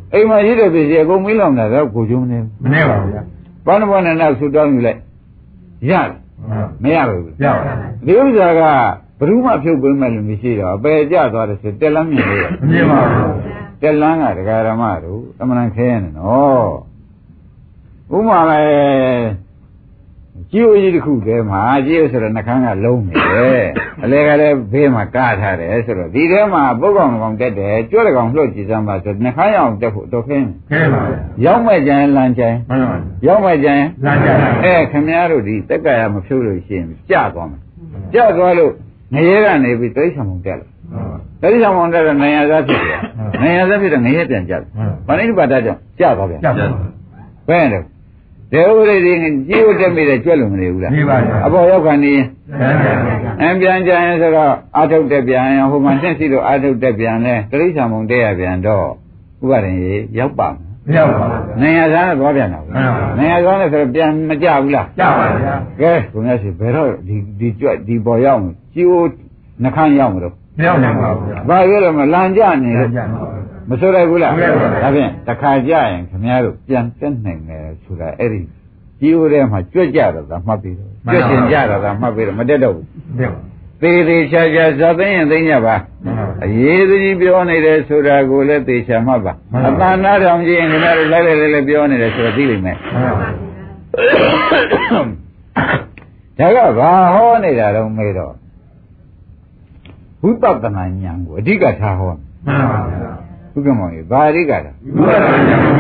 အိမ်မှာရှိတဲ့ပစ္စည်းအကုန်မီးလောင်တာတော့ကိုကျုံနေ
မနေပါဘူးဗျာ
ဘာလို့ဘာနဲ့နောက်ဆူတောင်းယူလိုက်ရတယ်မရဘူး
ရပါ
ဘူးဒီဥစ္စာကဘယ်သူမှဖြုတ်ပေးမယ်လို့မရှိတော့အပယ်ကျသွားတယ်ဆိုတက်လမ်းမြင်လို့
မမြင်ပါဘူး
တက်လမ်းကဒကာရမတို့အမှန်ခဲနေနော်ဥမာပဲကြည့်ဦးကြီးတစ်ခုတည်းမှာကြည့်ရဆိုတော့နှခမ်းကလုံးနေတယ်အလဲကလည်းဘေးမှာကားထားတယ်ဆိုတော့ဒီထဲမှာပုတ်ကောင်ကောင်တက်တယ်ကြွတဲ့ကောင်လှုပ်ကြည့်စမ်းပါဆိုနှခမ်းရအောင်တက်ဖို့တော့ခင်း
ခဲပါဗျာ
ရောက်မဲ့ကြရင်လမ်းကြရင်
မှန်ပါ
ရောက်မဲ့ကြရင်
လမ်းကြ
အဲခင်ဗျားတို့ဒီတက်ကရမဖြုတ်လို့ရှိရင်ကြသွားမယ်ကြသွားလို့ငရဲကနေပြီးတိရစ္ဆာန်ပုံတက်လာတိရစ္ဆာန်ပုံတက်တော့နိုင်ရသားဖြစ်တယ်နိုင်ရသားဖြစ်တော့ငရဲပြန်ကြတယ်ဗာဏိပါဒကြောင့်ကြသွားပြန်ဘယ်နဲ့ဒေဝရည်ဒီကြီးဝတက်မိတယ်ကြွက်လို့မနေဘူးလား
နေပါဗျာ
အပေါ်ရောက်ခါနေအင်းပြန်ကြရင်ဆိုတော့အာထုတ်တက်ပြန်ရင်ဟိုမှာတက်စီလို့အာထုတ်တက်ပြန်လဲတိရစ္ဆာန်ပုံတက်ရပြန်တော့ဥပါရင်ရောက်ပါ
မရောက်ပါဘူး
နိုင်ရသားနဲ့သွားပြန်တော့နိုင်ရသားနဲ့ဆိုတော့ပြန်မကြဘူးလား
ကြပါဗျာ
ကဲဘုရားရှိဘယ်တော့ဒီဒီကြွက်ဒီပေါ်ရောက်ကြီးဝနှခမ်းရောက်မလို့
မရောက်နိုင်ပါဘူးဗျာ
ဘာရတော့မလန်ကြနေလို့မဆိုရဘူးလားဒါဖြင့်တစ်ခါကြရင်ခင်ဗျားတို့ပြန်တက်နိုင်တယ်ဆိုတာအဲ့ဒီကြီးဦးထဲမှာကြွက်ကြတော့သာမှတ်ပြီးတော့ကြွက်ရှင်ကြတော့သာမှတ်ပြီးတော့မတက်တော့ဘူးသေးသေးချာချာဇာသိရင်သိညပါအရေးကြီးပြောနေတယ်ဆိုတာကိုလည်းသေချာမှတ်ပါအတန်နာတောင်ကြည့်ရင်ခင်ဗျားတို့လိုက်လိုက်လိုက်ပြောနေတယ်ဆိုတော့သိလိမ့်မယ်ဒါကဘာဟောနေတာတော့မေးတော့ဝိပဿနာဉာဏ်ကိုအဓိကထားဟော
မှန်ပါဗျာ
ဘုက္ကမောကြီးဘာအဓိကတာ
ဝိပဿနာဉာဏ်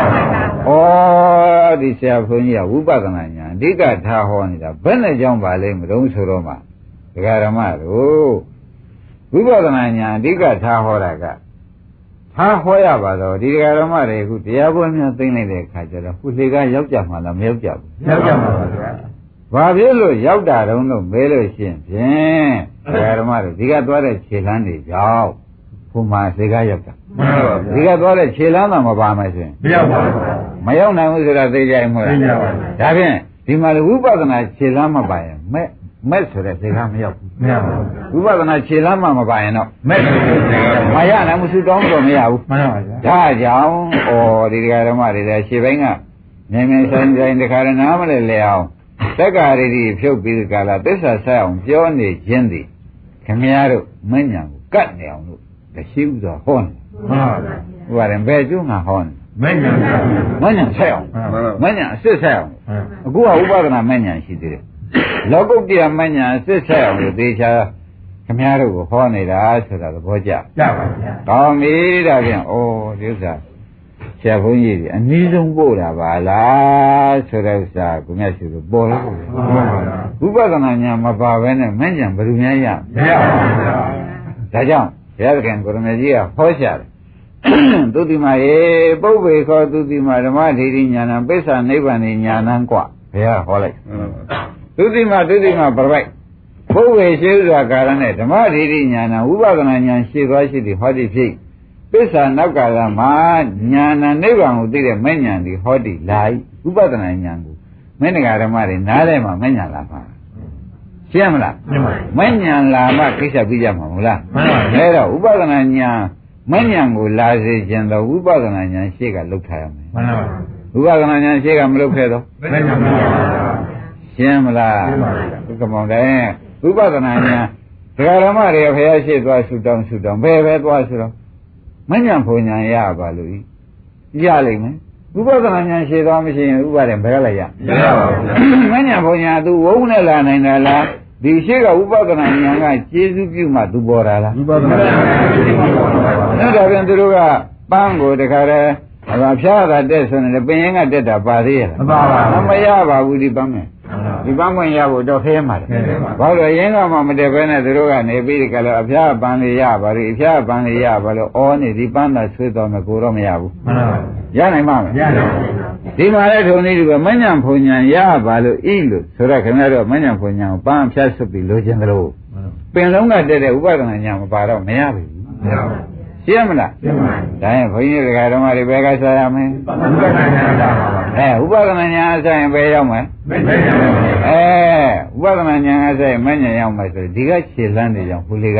ဩဒီဆရာဘုန်းကြီးကဝိပဿနာဉာဏ်အဓိကထားဟောနေတာဘယ်နဲ့ကြောင့်ပါလဲမတုံးဆိုတော့မှဒကာဓမ္မတို့ဝိပဿနာဉာဏ်အဓိကထားဟောတာကထားဟောရပါတော့ဒီဒကာဓမ္မတွေအခုတရားပွဲများသိနေတဲ့အခါကျတော့ခုလေကရောက်ကြမှာလားမရောက်ကြဘူး
ရောက်ကြမှာပါဗျာ
ဘာဖြစ်လို့ရောက်တာတုံးလို့မဲလို့ရှိရင်ဖြင့်ဒကာဓမ္မတို့ဒီကသွားတဲ့ခြေလမ်းတွေကြောင့်ဘုမာစေကရောက်တာ
မှန်ပါပါ
ဒီကသွားတဲ့ခြေလမ်းတော့မပါမယ်ဆိုရင်
မရောက်ပါဘူး
မရောက်နိုင်ဘူးဆိုတာသိကြရင်မဟုတ်လား
သိကြပါဘူး
ဒါဖြင့်ဒီမှာဝိပဿနာခြေလမ်းမပါရင်မဲ့မဲ့ဆိုတဲ့စေကမရောက်ဘူး
မရောက်ပါ
ဘူးဝိပဿနာခြေလမ်းမှမပါရင်တော့
မဲ့ဆိုတဲ့စေက
မရနိုင်ဘူးသူတောင်းတော့မရဘူး
မှန်ပါဗျာ
ဒါကြောင့်ဩဒီဓမ္မတွေလည်းခြေပိုင်းကငယ်ငယ်ဆိုင်ဆိုင်တခါရနားမလဲလဲအောင်တက္ကာရီဖြုတ်ပြီးကြလားသစ္စာဆက်အောင်ပြောနေခြင်းသည်ခင်ဗျားတို့မဉ္ဇဏ်ကိုကတ်နေအောင်လို့ရှိဥစွာဟောနေ
မှန်ပါဗျာ
ဟိုကလည်းဘယ်ကျုံးငါဟောနေ
မဉ္ဇဏ်
မဉ္ဇဏ်ဆက်အောင်မဉ္ဇဏ်အစစ်ဆက်အောင်အခုကဥပဒနာမဉ္ဇဏ်ရှိသေးတယ်လောကုတ္တရာမဉ္ဇဏ်အစစ်ဆက်အောင်လို့သေချာခင်ဗျားတို့ကိုဟောနေတာဆိုတာသဘောကျ
ကျပါဗျာ
ကောင်းပြီဒါပြန်ဩဒီဥစ္စာဆရာဘုန်းကြီးတွေအနည်းဆုံးပို့တာပါလားဆိုတဲ့ဥစ္စာကိုမြတ်ရှိလို့ပေါ်လို့
မှန်ပါဗျာ
ဥပဒနာညာမပါဘဲနဲ့မဉ္ဇဏ်ဘယ်လိုများရ
မရပါဘူးဗျာ
ဒါကြောင့်ဘုရားသခင်ကိုရမေကြီးကဟောရှာတယ်သုတိမယေပုဗ္ဗေခောသုတိမဓမ္မဒိဋ္ဌိညာဏပိစ္ဆာနိဗ္ဗာန်ညာဏံกว่าဘုရားဟောလိုက်သုတိမသုတိမပြပိုက်ပုဗ္ဗေရှိဥစွာကာရနဲ့ဓမ္မဒိဋ္ဌိညာဏဝိပဿနာဉာဏ်ရှိသွားရှိသည်ဟောသည်ဖြစ်ပိစ္ဆာနောက်ကာလမှာညာဏနိဗ္ဗာန်ကိုသိတဲ့မဲ့ဉာဏ်ဒီဟောသည်လာဝိပဿနာဉာဏ်ကိုမင်းတရားဓမ္မတွေနားထဲမှာမဲ့ဉာဏ်လာမှာရှင်းမလားမဲ့ဉာဏ်လာမှကိစ္စပြီးကြမှာမဟုတ်လား
မှန်ပါ
ဗျာအဲ့တော့ဥပဒနာဉာဏ်မဉ္ဇဏ်ကိုလာစေခြင်းတော့ဝိပဿနာဉာဏ်ရှိကလုတ်ထားရမယ်
မှန်ပါ
ဝိပဿနာဉာဏ်ရှိကမလုတ်ခဲ့တော့
မဉ္ဇဏ်မပါဘူး
ရှင်းမလား
ရှင်းပါ
ပြီကမောင်တဲ့ဝိပဿနာဉာဏ်ဒကာဓမ္မတွေဘုရားရှိသွားဆူတောင်းဆူတောင်းဘယ်ပဲသွားဆိုတော့မဉ္ဇဏ်ဘုံဉာဏ်ရပါလို့ရလိမ့်မယ်ဝိပဿနာဉာဏ်ရှိသွားမရှိရင်ဥပါဒေဘယ်ကလိုက်ရ
မရပါဘူး
မဉ္ဇဏ်ဘုံဉာဏ်သူဝုန်းနဲ့လာနိုင်တယ်လားဒီရှိကဥပဒနာဉာဏ်ကကျေစုပြုမှသူပေါ်တာလား
ဝိပဿနာဉာဏ်
အဲ့ဒါပြန်သူတို့ကပန်းကိုတခါတည်းအသာဖြားတာတက်ဆိုနေတယ်ပင်ရင်ကတက်တာပါသေးရဲ့
မပါပါဘူး
မရပါဘူးဒီပန်းမယ်ဒီပန်းမရဖို့တော့ခဲမှာတယ်ဘာလို့ရင်းကမှမတက်ဘဲနဲ့သူတို့ကနေပြီးဒီကလည်းအဖျားပန်းလေးရပါလိအဖျားပန်းလေးရပါလို့အော်နေဒီပန်းသာဆွေးတော်မယ်ကိုတော့မရဘူး
မှန်ပါပါ
ရနိုင်မှာမ
ရနိုင်ပါ
ဘူးဒီမှာလည်းထုံနေဒီကမဉ္ဇဏ်ဘုံဉဏ်ရပါလို့ဤလို့ဆိုတော့ခင်ဗျားတို့မဉ္ဇဏ်ဘုံဉဏ်ကိုပန်းဖြတ်ဆွပြီးလိုချင်သလိုပင်လုံးကတက်တဲ့ဥပဒနာဉာဏ်မပါတော့မရဘူး
မရဘူး
ရှင်းမလား
ရှင်းပါပြီ
ဒါရင်ဘုန်းကြီးတွေကဓမ္မတွေဘယ်ကစားရမလဲ
ဥပဒနာဉာဏ်ရပါပါ
အဲဥပဒနာဉာဏ်အဆိုင်ဘယ်ရောက်မလဲ
မဉ္ဇဏ်
အဲဥပဒနာဉာဏ်အဆိုင်မဉ္ဇဏ်ရောက်မယ်ဆိုဒီကခြေလန်းတွေကြောင့်ဟိုလေကရောက်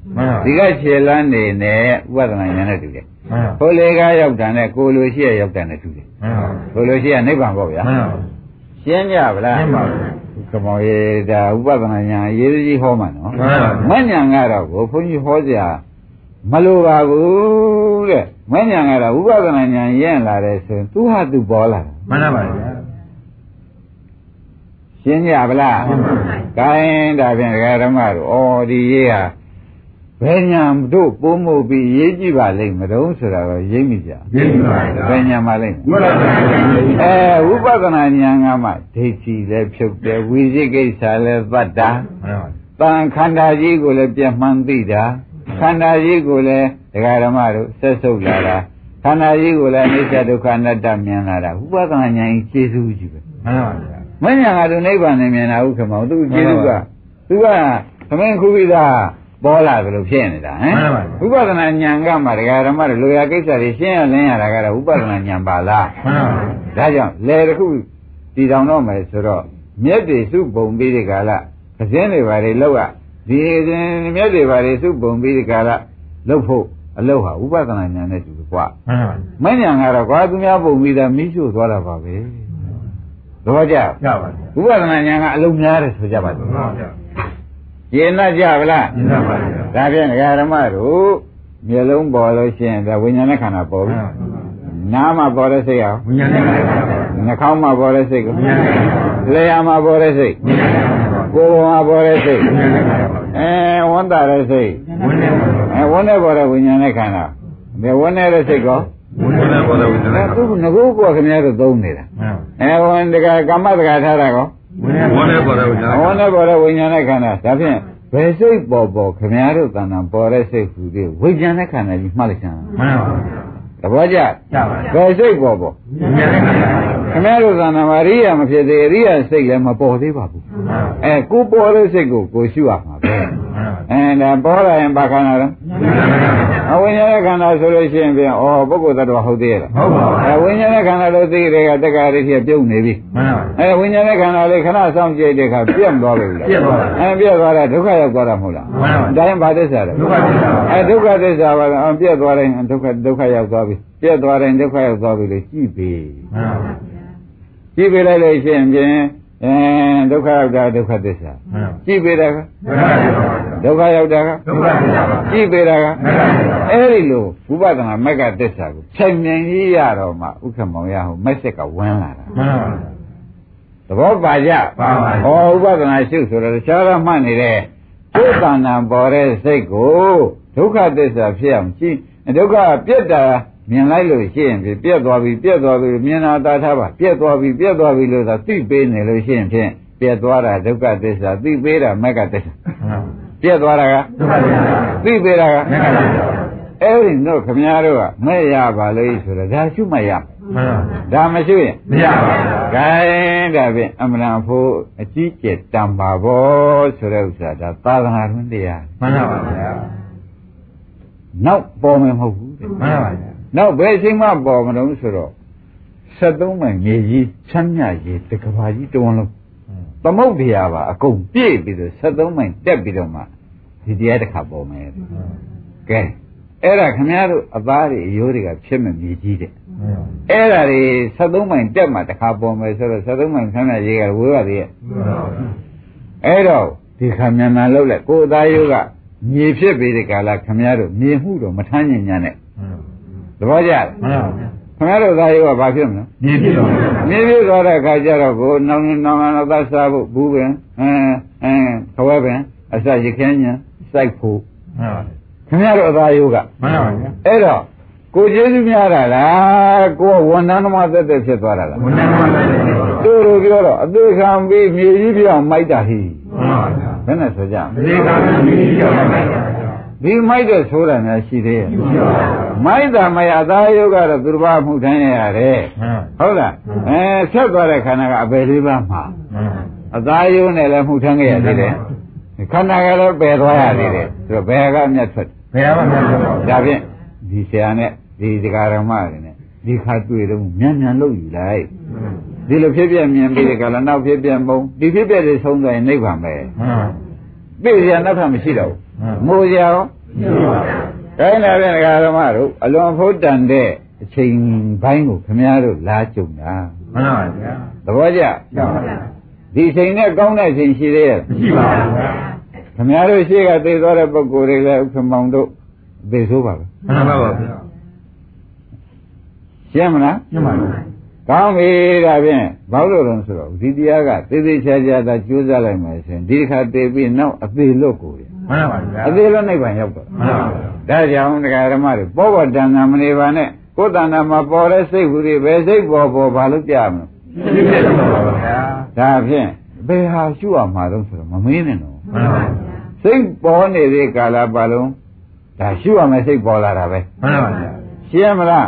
ဒီကခြေလန်းနေနဲ့ဥပဒနာဉာဏ်နဲ့တူတယ်ကိုယ်လေကားရောက်တာနဲ့ကိုယ်လိုရှိရရောက်တာနဲ့တူတယ်ကိုယ်လိုရှိရနိဗ္ဗာန်ပေါ့ဗျာရှင်းကြဗလားရှင်းပါဘူးကမောရေဒါဥပဒနာဉာဏ်ရေးကြီးဟောမှာနော်မဉဏ်ကတော့ကိုဘုန်းကြီးဟောစရာမလိုပါဘူးတဲ့မဉဏ်ကတော့ဥပဒနာဉာဏ်ရင့်လာတယ်ဆိုရင်သူဟာသူပေါ်လာတာမှန်ပါပါဗျာရှင်းကြဗလားကိုင်းဒါဖြင့်ဒကာဓမ္မတို့ဩဒီရေးဟာဘယ်ညာတို့ပိုးမှုပြီးရေးကြည့်ပါလိမ့်မတော့ဆိုတာတော့ရိပ်မိကြရိပ်မိပါဗျာဘယ်ညာပါလိမ့်အဲဝိပဿနာဉာဏ်ကမှဒိဋ္ဌိလည်းဖြုတ်တယ်ဝိသိကိစ္စလည်းသတ္တာတန်ခန္ဓာကြီးကိုလည်းပြမှန်သိတာခန္ဓာကြီးကိုလည်းဒကာဓမ္မတို့ဆက်ဆုပ်လာတာခန္ဓာကြီးကိုလည်းအနိစ္စဒုက္ခအနတ္တမြင်လာတာဝိပဿနာဉာဏ်ကြီးကျေစုကြီးပဲမှန်ပါဗျာမဉဏ်ကတော့နိဗ္ဗာန်နဲ့မြင်တာဟုတ်ခမောသူကျေစုကသူကသမင်ခုပိသပေါ်လာသလိုဖြစ်နေတာဟမ်ဝိပဿနာဉာဏ်ကမှဒကာဓမ္မတွေလိုရာကိစ္စတွေရှင်းရလင်းရတာကတော့ဝိပဿနာဉာဏ်ပါလားမှန်ပါဘူးဒါကြောင့်လေတစ်ခုတည်တောင်တော့မယ်ဆိုတော့မြက်တွေစုပုံပြီးဒီကာလပဇင်းတွေဘာတွေလောက်ရဒီမြက်တွေဘာတွေစုပုံပြီးဒီကာလလောက်ဖို့အလောက်ဟာဝိပဿနာဉာဏ်နဲ့တူကွာမှန်ပါမဉဏ်ကတော့ကွာသူများပုံပြီးသားမိရှုသွားတာပါပဲတော့ကြကြပါဘူးဝိပဿနာဉာဏ်ကအလုံးများတယ်ဆိုကြပါစို့ရှင်းနာကြဗလားရှင်းပါပါဒါဖြင့်ဒကာဓမ္မတို့မျိုးလုံးပေါ်လို့ရှိရင်ဒါဝိညာဉ်နဲ့ခန္ဓာပေါ်ပြီနားမှာပေါ်တဲ့စိတ်ရောဝိညာဉ်နဲ့ခန္ဓာနှာခေါင်းမှာပေါ်တဲ့စိတ်ကိုဝိညာဉ်နဲ့ခန္ဓာလျှာမှာပေါ်တဲ့စိတ်ဝိညာဉ်နဲ့ခန္ဓာကိုယ်မှာပေါ်တဲ့စိတ်ဝိညာဉ်နဲ့ခန္ဓာအဲဝန္တာတဲ့စိတ်ဝိညာဉ်နဲ့အဲဝန်းနဲ့ပေါ်တဲ့ဝိညာဉ်နဲ့ခန္ဓာဘယ်ဝန်းတဲ့စိတ်ကောဝိညာဉ်နဲ့ပေါ်တဲ့ဝိညာဉ်နဲ့သူကငကိုးကောခင်ဗျားတို့သုံးနေတာအဲဝန်းတကကာမတကထားတာကောဝိညာဉ်နဲ့ပေါ်တဲ့ဝိညာဉ်ဝန်းနဲ့ပေါ်တဲ့ဝိညာဉ်နဲ့ခန္ဓာဒါဖြင့်ဘယ်စိတ်ပေါ်ပေါ်ခင်ဗျားတို့တဏ္ဍာပေါ်တဲ့စိတ်ဟူသည်ဝိညာဉ်နဲ့ခန္ဓာကြီးမှတ်လိုက်စမ်းမှန်ပါဘူးသဘောကျဘယ်စိတ်ပေါ်ပေါ်ဝိညာဉ်နဲ့ခန္ဓာခင်ဗျားတို့တဏ္ဍာမှာရိယာမဖြစ်သေးရိယာစိတ်လည်းမပေါ်သေးပါဘူးအဲကိုပေါ်တဲ့စိတ်ကိုကိုရှုရမှာပဲအဲဒါပေါ်လာရင်ဘာခန္ဓာလဲအဝိညာဉ်နဲ့ခန္ဓာဆိုလို့ရှိရင်ပြန်ဩပုဂ္ဂိုလ်သတ္တဝါဟုတ်သေးရဲ့လားဟုတ်ပါဘူးအဲဝိညာဉ်နဲ့ခန္ဓာလို့သိတဲ့ကတက္ကရာရိဖြစ်ပြုတ်နေပြီမှန်ပါဘူးအဲဝိညာဉ်နဲ့ခန္ဓာလေးခဏဆောင်ကြည့်တဲ့အခါပြတ်သွားပြီလားပြတ်သွားပါအဲပြတ်သွားတာဒုက္ခရောက်သွားတာမဟုတ်လားမှန်ပါဘူးဒါရင်ဘာသစ္စာလဲဒုက္ခသစ္စာအဲဒုက္ခသစ္စာပါလားပြတ်သွားတိုင်းဒုက္ခဒုက္ခရောက်သွားပြီပြတ်သွားတိုင်းဒုက္ခရောက်သွားပြီလို့ကြည့်ပြီမှန်ပါဘူးကြည့်ပြလိုက်လို့ရှိရင်ပြန်အဲဒုက္ခရောက်တာဒုက္ခသစ္စာကြည့်ပေတာကဒုက္ခရောက်တာကဒုက္ခသစ္စာကြည့်ပေတာကအဲ့ဒီလိုဝိပဿနာမဂ္ဂသစ္စာကိုချိန်မြန်ကြီးရတော့မှဥက္ကမောင်ရဟိုမက်ကဝင်လာတာမှန်ပါဘူးသဘောပါကြပါပါဟောဥပဒနာရှုဆိုတော့ရှားရမှတ်နေတဲ့သုတ္တနာပေါ်တဲ့စိတ်ကိုဒုက္ခသစ္စာဖြစ်အောင်ကြည့်ဒုက္ခပြတ်တာမြင်လိုက်လို့ရှိရင်ပြက်သွားပြီပြက်သွားပြီမြင်တာသာထားပါပြက်သွားပြီပြက်သွားပြီလို့သာသိပေးနေလို့ရှိရင်ဖြင့်ပြက်သွားတာဒုက္ခသစ္စာသိပေးတာမဂ္ဂသစ္စာပြက်သွားတာကဒုက္ခသစ္စာသိပေးတာကမဂ္ဂသစ္စာအဲ့ဒီတော့ခမည်းတော်ကမဲ့ရပါလို့ဆိုတော့ဒါရှုမှရဒါမရှိရင်မရပါဘူး gain ဒါဖြင့်အမှန်ဖို့အကြီးကျယ်တန်ပါဘောဆိုတဲ့ဥစ္စာဒါသာသနာ့တွင်တရားမှန်ပါပါဗျာနောက်ပေါ်မယ်မဟုတ်ဘူးတဲ့မှန်ပါဗျာနောက်ဘယ်အချိန်မှပေါ်မလို့ဆိုတော့ဆက်သုံးမိုင်မြေကြီးချမ်းမြကြီးတကဘာကြီးတဝန်းလုံးသမုတ်တရားပါအကုန်ပြည့်ပြီးတော့ဆက်သုံးမိုင်တက်ပြီးတော့မှဒီတရားတစ်ခါပေါ်မယ်ကဲအဲ့ဒါခင်ဗျားတို့အသားတွေအယိုးတွေကဖြစ်မဲ့မြေကြီးတဲ့အဲ့ဒါတွေဆက်သုံးမိုင်တက်မှတစ်ခါပေါ်မယ်ဆိုတော့ဆက်သုံးမိုင်ဆမ်းမြကြီးကဝေးပါသေးရဲ့အဲ့တော့ဒီခါမြန်မြန်လောက်လိုက်ကိုယ်သားယိုးကမြေဖြစ်ပြီးဒီကာလခင်ဗျားတို့မြေမှုတော့မထမ်းညင်ညာနဲ့သဘောကျလားမှန်ပါဗျာခင်ဗျားတို့သားရိုးကဘာဖြစ်မလဲမြေဖြစ်တော့မြေဖြစ်သွားတဲ့အခါကျတော့ကိုနောင်နောင်နောင်သတ်စားဖို့ဘူးပင်အင်းအင်းခွဲပင်အစရခင်းညာစိုက်ဖို့မှန်ပါခင်ဗျားတို့သားရိုးကမှန်ပါဗျာအဲ့တော့ကိုကျေးဇူးများတာလားကိုဝန်ထမ်းသမားသက်သက်ဖြစ်သွားတာလားဝန်ထမ်းသမားသက်သက်ဖြစ်သွားတို့တို့ပြောတော့အသေးခံပြီးမြေကြီးပြောင်းမိုက်တာဟိမှန်ပါဗျာဘယ်နဲ့ဆိုကြမလဲအသေးခံပြီးမြေကြီးပြောင်းမိုက်တာဒီမိုက်တဲ့ဆိုးတာများရှိသေးရဲ့မိုက်တာမရအသားယုတ်ကတော့သူတစ်ပါးမှုထမ်းရရတယ်ဟုတ်လားအဲဆက်သွားတဲ့ခန္ဓာကအပေလေးပါးမှာအသားယုတ်နဲ့လည်းမှုထမ်းရသေးတယ်ခန္ဓာကလည်းပယ်သွားရသေးတယ်ဆိုတော့ဘယ်ကအမြတ်ထွက်ဘယ်ကအမြတ်ထွက်ဒါဖြင့်ဒီဆရာနဲ့ဒီဒကာရမတွေနဲ့ဒီခါတွေ့တော့မြန်မြန်လုပ်ယူလိုက်ဒီလိုဖြစ်ပြမြင်ပြီးဒီကလာနောက်ဖြစ်ပြမုံဒီဖြစ်ပြတွေဆုံးသွားရင်နိဗ္ဗာန်ပဲသိရနောက်ထပ်မရှိတော့ဘူးမိုးရောခိုင်းလာတဲ့ဓမ္မတို့အလွန်ဖို့တန်တဲ့အချိန်ပိုင်းကိုခင်ဗျားတို့လာကြုံတာမှန်ပါဗျာသဘောကျဒီချိန်နဲ့ကောင်းတဲ့ချိန်ရှိသေးရဲ့မရှိပါဘူးဗျာခင်ဗျားတို့ရှေ့ကသိသွားတဲ့ပုဂ္ဂိုလ်တွေလည်းဥက္ကမောင်တို့သိဆိုးပါပဲမှန်ပါပါဗျာရှင်းမလားရှင်းပါပြီကောင်းပြီဒါဖြင့်ဘာလို့လဲဆိုတော့ဒီတရားကသေသေးချာချာသာကြိုးစားလိုက်မယ်ဆိုရင်ဒီတစ်ခါသေပြီးနောက်အသေးလွတ်ကိုရမှန်ပါဗျာအသေးလွတ်နိဗ္ဗာန်ရောက်တော့မှန်ပါဗျာဒါကြောင့်တရားဓမ္မတွေပေါ်ပေါ်တန်တာမနေပါနဲ့ကိုယ်တဏ္ဍာမှာပေါ်တဲ့စိတ်ဟူတွေပဲစိတ်ပေါ်ပေါ်ဘာလို့ကြမလဲရှင်းပြပါပါဗျာဒါဖြင့်ဘယ်ဟာရှုရမှာတော့ဆိုတော့မမင်းနဲ့တော့မှန်ပါဗျာစိတ်ပေါ်နေတဲ့ကာလပတ်လုံးဒါရှုရမယ်စိတ်ပေါ်လာတာပဲမှန်ပါဗျာရှင်းမလား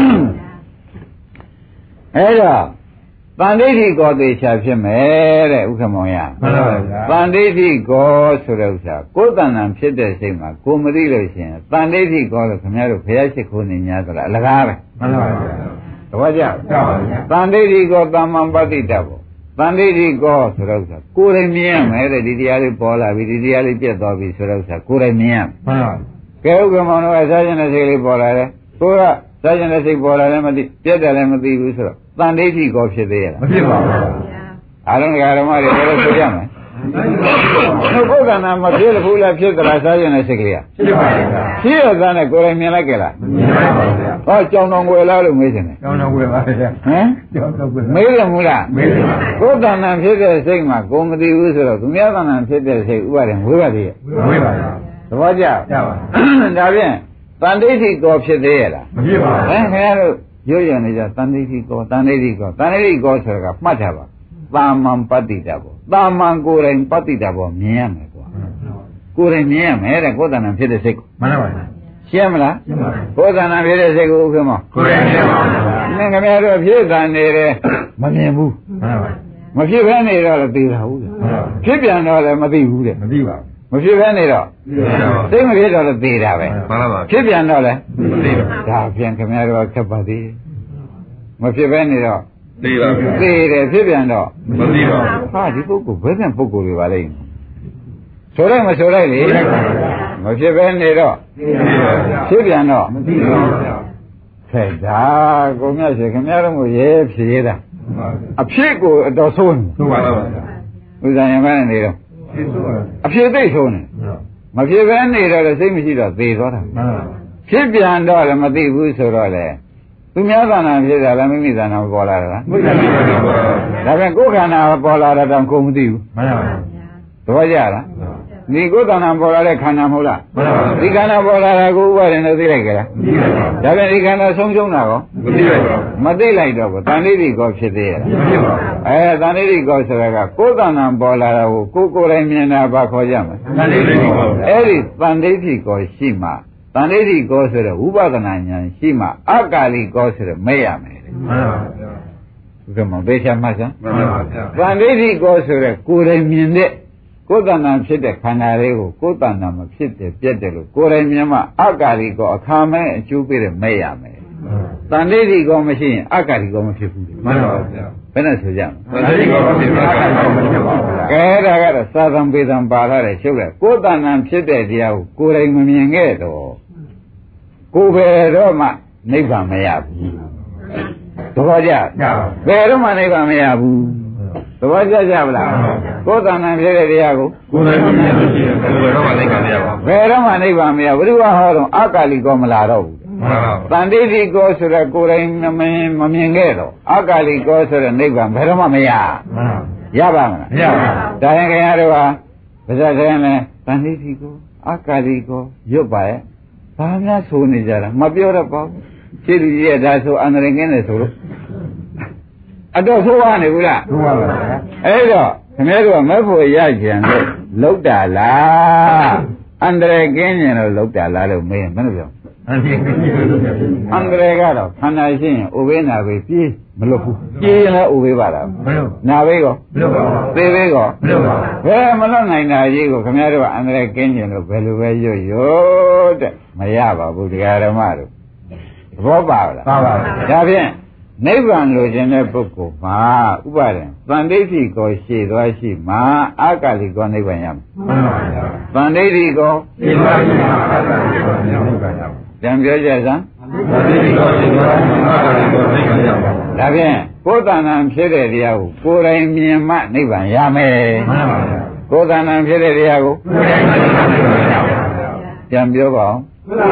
အဲ့တော့တန်ဋိဋ္ဌိကောသေချာဖြစ်မယ်တဲ့ဥက္ကမောင်ရမှန်ပါဗျာတန်ဋိဋ္ဌိကောဆိုတဲ့ဥစ္စာကိုယ်တဏ္ဍာဖြစ်တဲ့စိတ်မှာကိုမသိလို့ရှိရင်တန်ဋိဋ္ဌိကောလို့ခင်ဗျားတို့ဘုရားရှိခိုးနေများဆိုတာအလကားပဲမှန်ပါဗျာတပည့်ကြပါဗျာတန်ဋိဋ္ဌိကောသမ္မာပฏิတ္တဘောတန်ဋိဋ္ဌိကောဆိုတဲ့ဥစ္စာကိုယ်တိုင်မြင်ရမယ်တဲ့ဒီတရားလေးပေါ်လာပြီဒီတရားလေးပြတ်သွားပြီဆိုတဲ့ဥစ္စာကိုယ်တိုင်မြင်ရမှန်ပါကဲဥက္ကမောင်တို့ကစားခြင်းတဲ့စိတ်လေးပေါ်လာတယ်ကိုကစားခြင်းတဲ့စိတ်ပေါ်လာတယ်မသိပြတ်တယ်လည်းမသိဘူးဆိုတော့တန်ဋိဋ္ဌိကောဖြစ်သေးရဲ့လားမဖြစ်ပါဘူးအားလုံးဓမ္မတွေလည်းဆိုရမယ်ဘုရားနာမဖြစ်လို့ဘူးလားဖြစ်သလားစားခြင်းတဲ့စိတ်ကလေးကဖြစ်ပါဘူးဖြစ်ရတဲ့နဲ့ကိုယ်တိုင်မြင်လိုက်ကြလားမြင်ပါပါဗျာဟောကြောင်တော်ွယ်လားလို့မေးတယ်ကြောင်တော်ွယ်ပါဗျာဟမ်ကြောင်တော်ွယ်မေးတယ်မလားမေးတယ်ပါကိုယ်တဏ္ဍာဖြစ်တဲ့စိတ်မှာကိုယ်မသိဘူးဆိုတော့သူများတဏ္ဍာဖြစ်တဲ့စိတ်ဥပါဒေဝေးပါသေးရဲ့ဝေးပါဗျာသဘောကျကြပါဒါဖြင့်တန်ဋိဋ္ဌိကောဖြစ်သေးရဲ့လားမဖြစ်ပါဘူးဟမ်ခင်ဗျားတို့ရွရနေကြတန်ဋိဋ္ဌိကောတန်ဋိဋ္ဌိကောတန်ဋိဋ္ဌိကောဆိုတာကမှတ်ထားပါသာမန်ပတ္တိတဘောသာမန်ကိုယ်တိုင်ပတ္တိတဘောမြင်ရမယ်ကွာကိုယ်တိုင်မြင်ရမယ်တဲ့ကိုယ်တဏ္ဍာဖြစ်တဲ့စိတ်ကိုမှန်ပါပါရှင်းမလားရှင်းပါပြီကိုယ်တဏ္ဍာဖြစ်တဲ့စိတ်ကိုဥက္ကမောကိုယ်တိုင်မြင်ပါပါနင်ခင်ဗျားတို့ဖြစ်တန်နေတယ်မမြင်ဘူးမှန်ပါပါမဖြစ်ဘဲနေတော့လည်းသိတာဟုတ်တယ်ဖြစ်ပြန်တော့လည်းမသိဘူးတဲ့မသိပါဘူးမဖြစ်ဘဲနေတော့သိမဖြစ်တော့လည်းသိတာပဲမှန်ပါပါဖြစ်ပြန်တော့လည်းမသိပါဘူးဒါပြန်ခင်ဗျားတို့ခက်ပါသေးမဖြစ်ဘဲနေတော့သိပါဘူးသိတယ်ဖြစ်ပြန်တော့မသိပါဘူးဟာဒီပုဂ္ဂိုလ်ဘယ်နဲ့ပုဂ္ဂိုလ်တွေပါလိမ့်ဆိုလိုက်မဆိုလိုက်လေမဖြစ်ဘဲနေတော့ဖြစ်ပြန်တော့မသိပါဘူးခဲဒါကိုမြတ်ရှင်ခင်ဗျားတို့ကိုရဲဖြေရတာအဖြစ်ကိုအတော်ဆိုးနေဆိုပါတော့ဥစ္စာရင်မနေတော့အဖြစ်သိဆိုးနေမဖြစ်ဘဲနေတော့လည်းစိတ်မရှိတော့သေသွားတာဖြစ်ပြန်တော့လည်းမသိဘူးဆိုတော့လေသူများသဏ္ဍာန်ဖြစ်တာလည်းမိမိသဏ္ဍာန်ပေါ်လာတာလားမိမိသဏ္ဍာန်ပေါ်လာတာဒါပြန်ကိုယ်ခန္ဓာပေါ်လာတာတော့ကိုယ်မသိဘူးမှန်ပါပါသဘောကျလားဒီကိုယ်သဏ္ဍာန်ပေါ်လာတဲ့ခန္ဓာမဟုတ်လားမှန်ပါပါဒီခန္ဓာပေါ်လာတာကိုဥပါဒ်နဲ့သိလိုက်ကြလားသိပါပါဒါပြန်ဒီခန္ဓာဆုံးရှုံးတာကောမသိလိုက်ပါဘူးမသိလိုက်တော့ဘူးတန်ဋိဋ္ဌိကောဖြစ်သေးရဲ့လားမဖြစ်ပါဘူးအဲတန်ဋိဋ္ဌိကောဆိုတာကကိုယ်သဏ္ဍာန်ပေါ်လာတာကိုကိုယ်ကိုယ်တိုင်မြင်တာဘာခေါ်ကြမလဲတန်ဋိဋ္ဌိကောအဲ့ဒီတန်ဋိဋ္ဌိကောရှိမှတန်ဋိဋ္ဌိကောဆိုတဲ့ဝိပဿနာဉာဏ်ရှိမှအကာလိကောဆိုတဲ့မဲ့ရမယ်မှန်ပါဗျာဘုရားမောသေချာမှတ်စမ်းမှန်ပါဗျာတန်ဋိဋ္ဌိကောဆိုတဲ့ကိုယ်တိုင်မြင်တဲ့ကိုယ်တဏ္ဍာဖြစ်တဲ့ခန္ဓာလေးကိုကိုယ်တဏ္ဍာမဖြစ်တဲ့ပြက်တယ်လို့ကိုယ်တိုင်မြင်မှအကာလိကောအခါမဲအကျိုးပေးတဲ့မဲ့ရမယ်တန်ဋိဋ္ဌိကောမရှိရင်အကာလိကောမဖြစ်ဘူးမှန်ပါဗျာဘယ်နဲ့ဆိုကြမလဲတန်ဋိဋ္ဌိကောမဖြစ်ဘူးအကာလိကောမဖြစ်ပါဘူးကဲဒါကတော့သာသံပေသံပါလာတဲ့ချုပ်တဲ့ကိုယ်တဏ္ဍာဖြစ်တဲ့တရားကိုကိုယ်တိုင်မမြင်ခဲ့တော့ကိုယ်ပဲတော့မှနိဗ္ဗာန်မရဘူးသဘောကျဘယ်တော့မှနိဗ္ဗာန်မရဘူးသဘောကျကြပါလားကိုယ်တဏ္ဍာဖြစ်တဲ့တရားကိုကိုယ်တိုင်မမြင်လို့ရှိရင်ဘယ်တော့မှနိဗ္ဗာန်မရပါဘူးဘယ်တော့မှနိဗ္ဗာန်မရဘူးဘုရားဟောတော့အကာလိကောမလာတော့ဘူးတန်ဋိဋ္ဌိကောဆိုတဲ့ကိုယ်တိုင်မမြင်မမြင်ခဲ့တော့အကာလိကောဆိုတဲ့နိဗ္ဗာန်ဘယ်တော့မှမရရပါမလားမရပါဘူးဒါရင်ခင်ဗျားတို့ဟာဗဇတ်ခင်လည်းတန်ဋိဋ္ဌိကောအကာလိကောရွတ်ပါရဲ့ဘာများဆိုနေကြတာမပြောတော့ပါဘူးခြေလူကြီးရဲ့ဒါဆိုအန္တရာယ်ကင်းတယ်ဆိုလို့အတော့ဆိုးပါနေဘူးလားဆိုးပါပါအဲ့တော့ခင်ဗျားတို့ကမဖို့ရကြံလို့လောက်တာလားအန္တရာယ်ကင်းကြလို့လောက်တာလားလို့မေးရင်ဘယ်လိုပြောအန္တရာယ်ကတော့ခန္ဓာရှိရင်ဥပေနာပဲပြေးမလွတ်ဘူးပြေးရင်လည်းဥပေပါတာမလွတ်နာဘေးကောမလွတ်ပါဘူးသေဘေးကောမလွတ်ပါဘူးဘယ်မလွတ်နိုင်တာကြီးကိုခင်ဗျားတို့ကအန္တရာယ်ကင်းကြလို့ဘယ်လိုပဲရွတ်ရွတ်တဲ့မရပါဘူးတရားဓမ္မတို့သဘောပါလားပါပါဒါဖြင့်နိဗ္ဗာန်လိုချင်တဲ့ပုဂ္ဂိုလ်မှာဥပါဒံသံဒိဋ္ဌိကိုရှေ့သွားရှိမှာအာကာလိကောနိဗ္ဗာန်ရမယ်မှန်ပါဗျာသံဒိဋ္ဌိကိုရှေ့သွားရှိမှာအာကာလိကောနိဗ္ဗာန်ရမယ်ကြံပြောကြစမ်းသံဒိဋ္ဌိကိုရှေ့သွားရှိမှာအာကာလိကောနိဗ္ဗာန်ရမယ်ဒါဖြင့်ကိုယ်တဏ္ဍာဖြစ်တဲ့တရားကိုကိုယ်တိုင်မြင်မှနိဗ္ဗာန်ရမယ်မှန်ပါဗျာကိုယ်တဏ္ဍာဖြစ်တဲ့တရားကိုကိုယ်တိုင်မြင်မှနိဗ္ဗာန်ရမယ်ကြံပြောပါဦး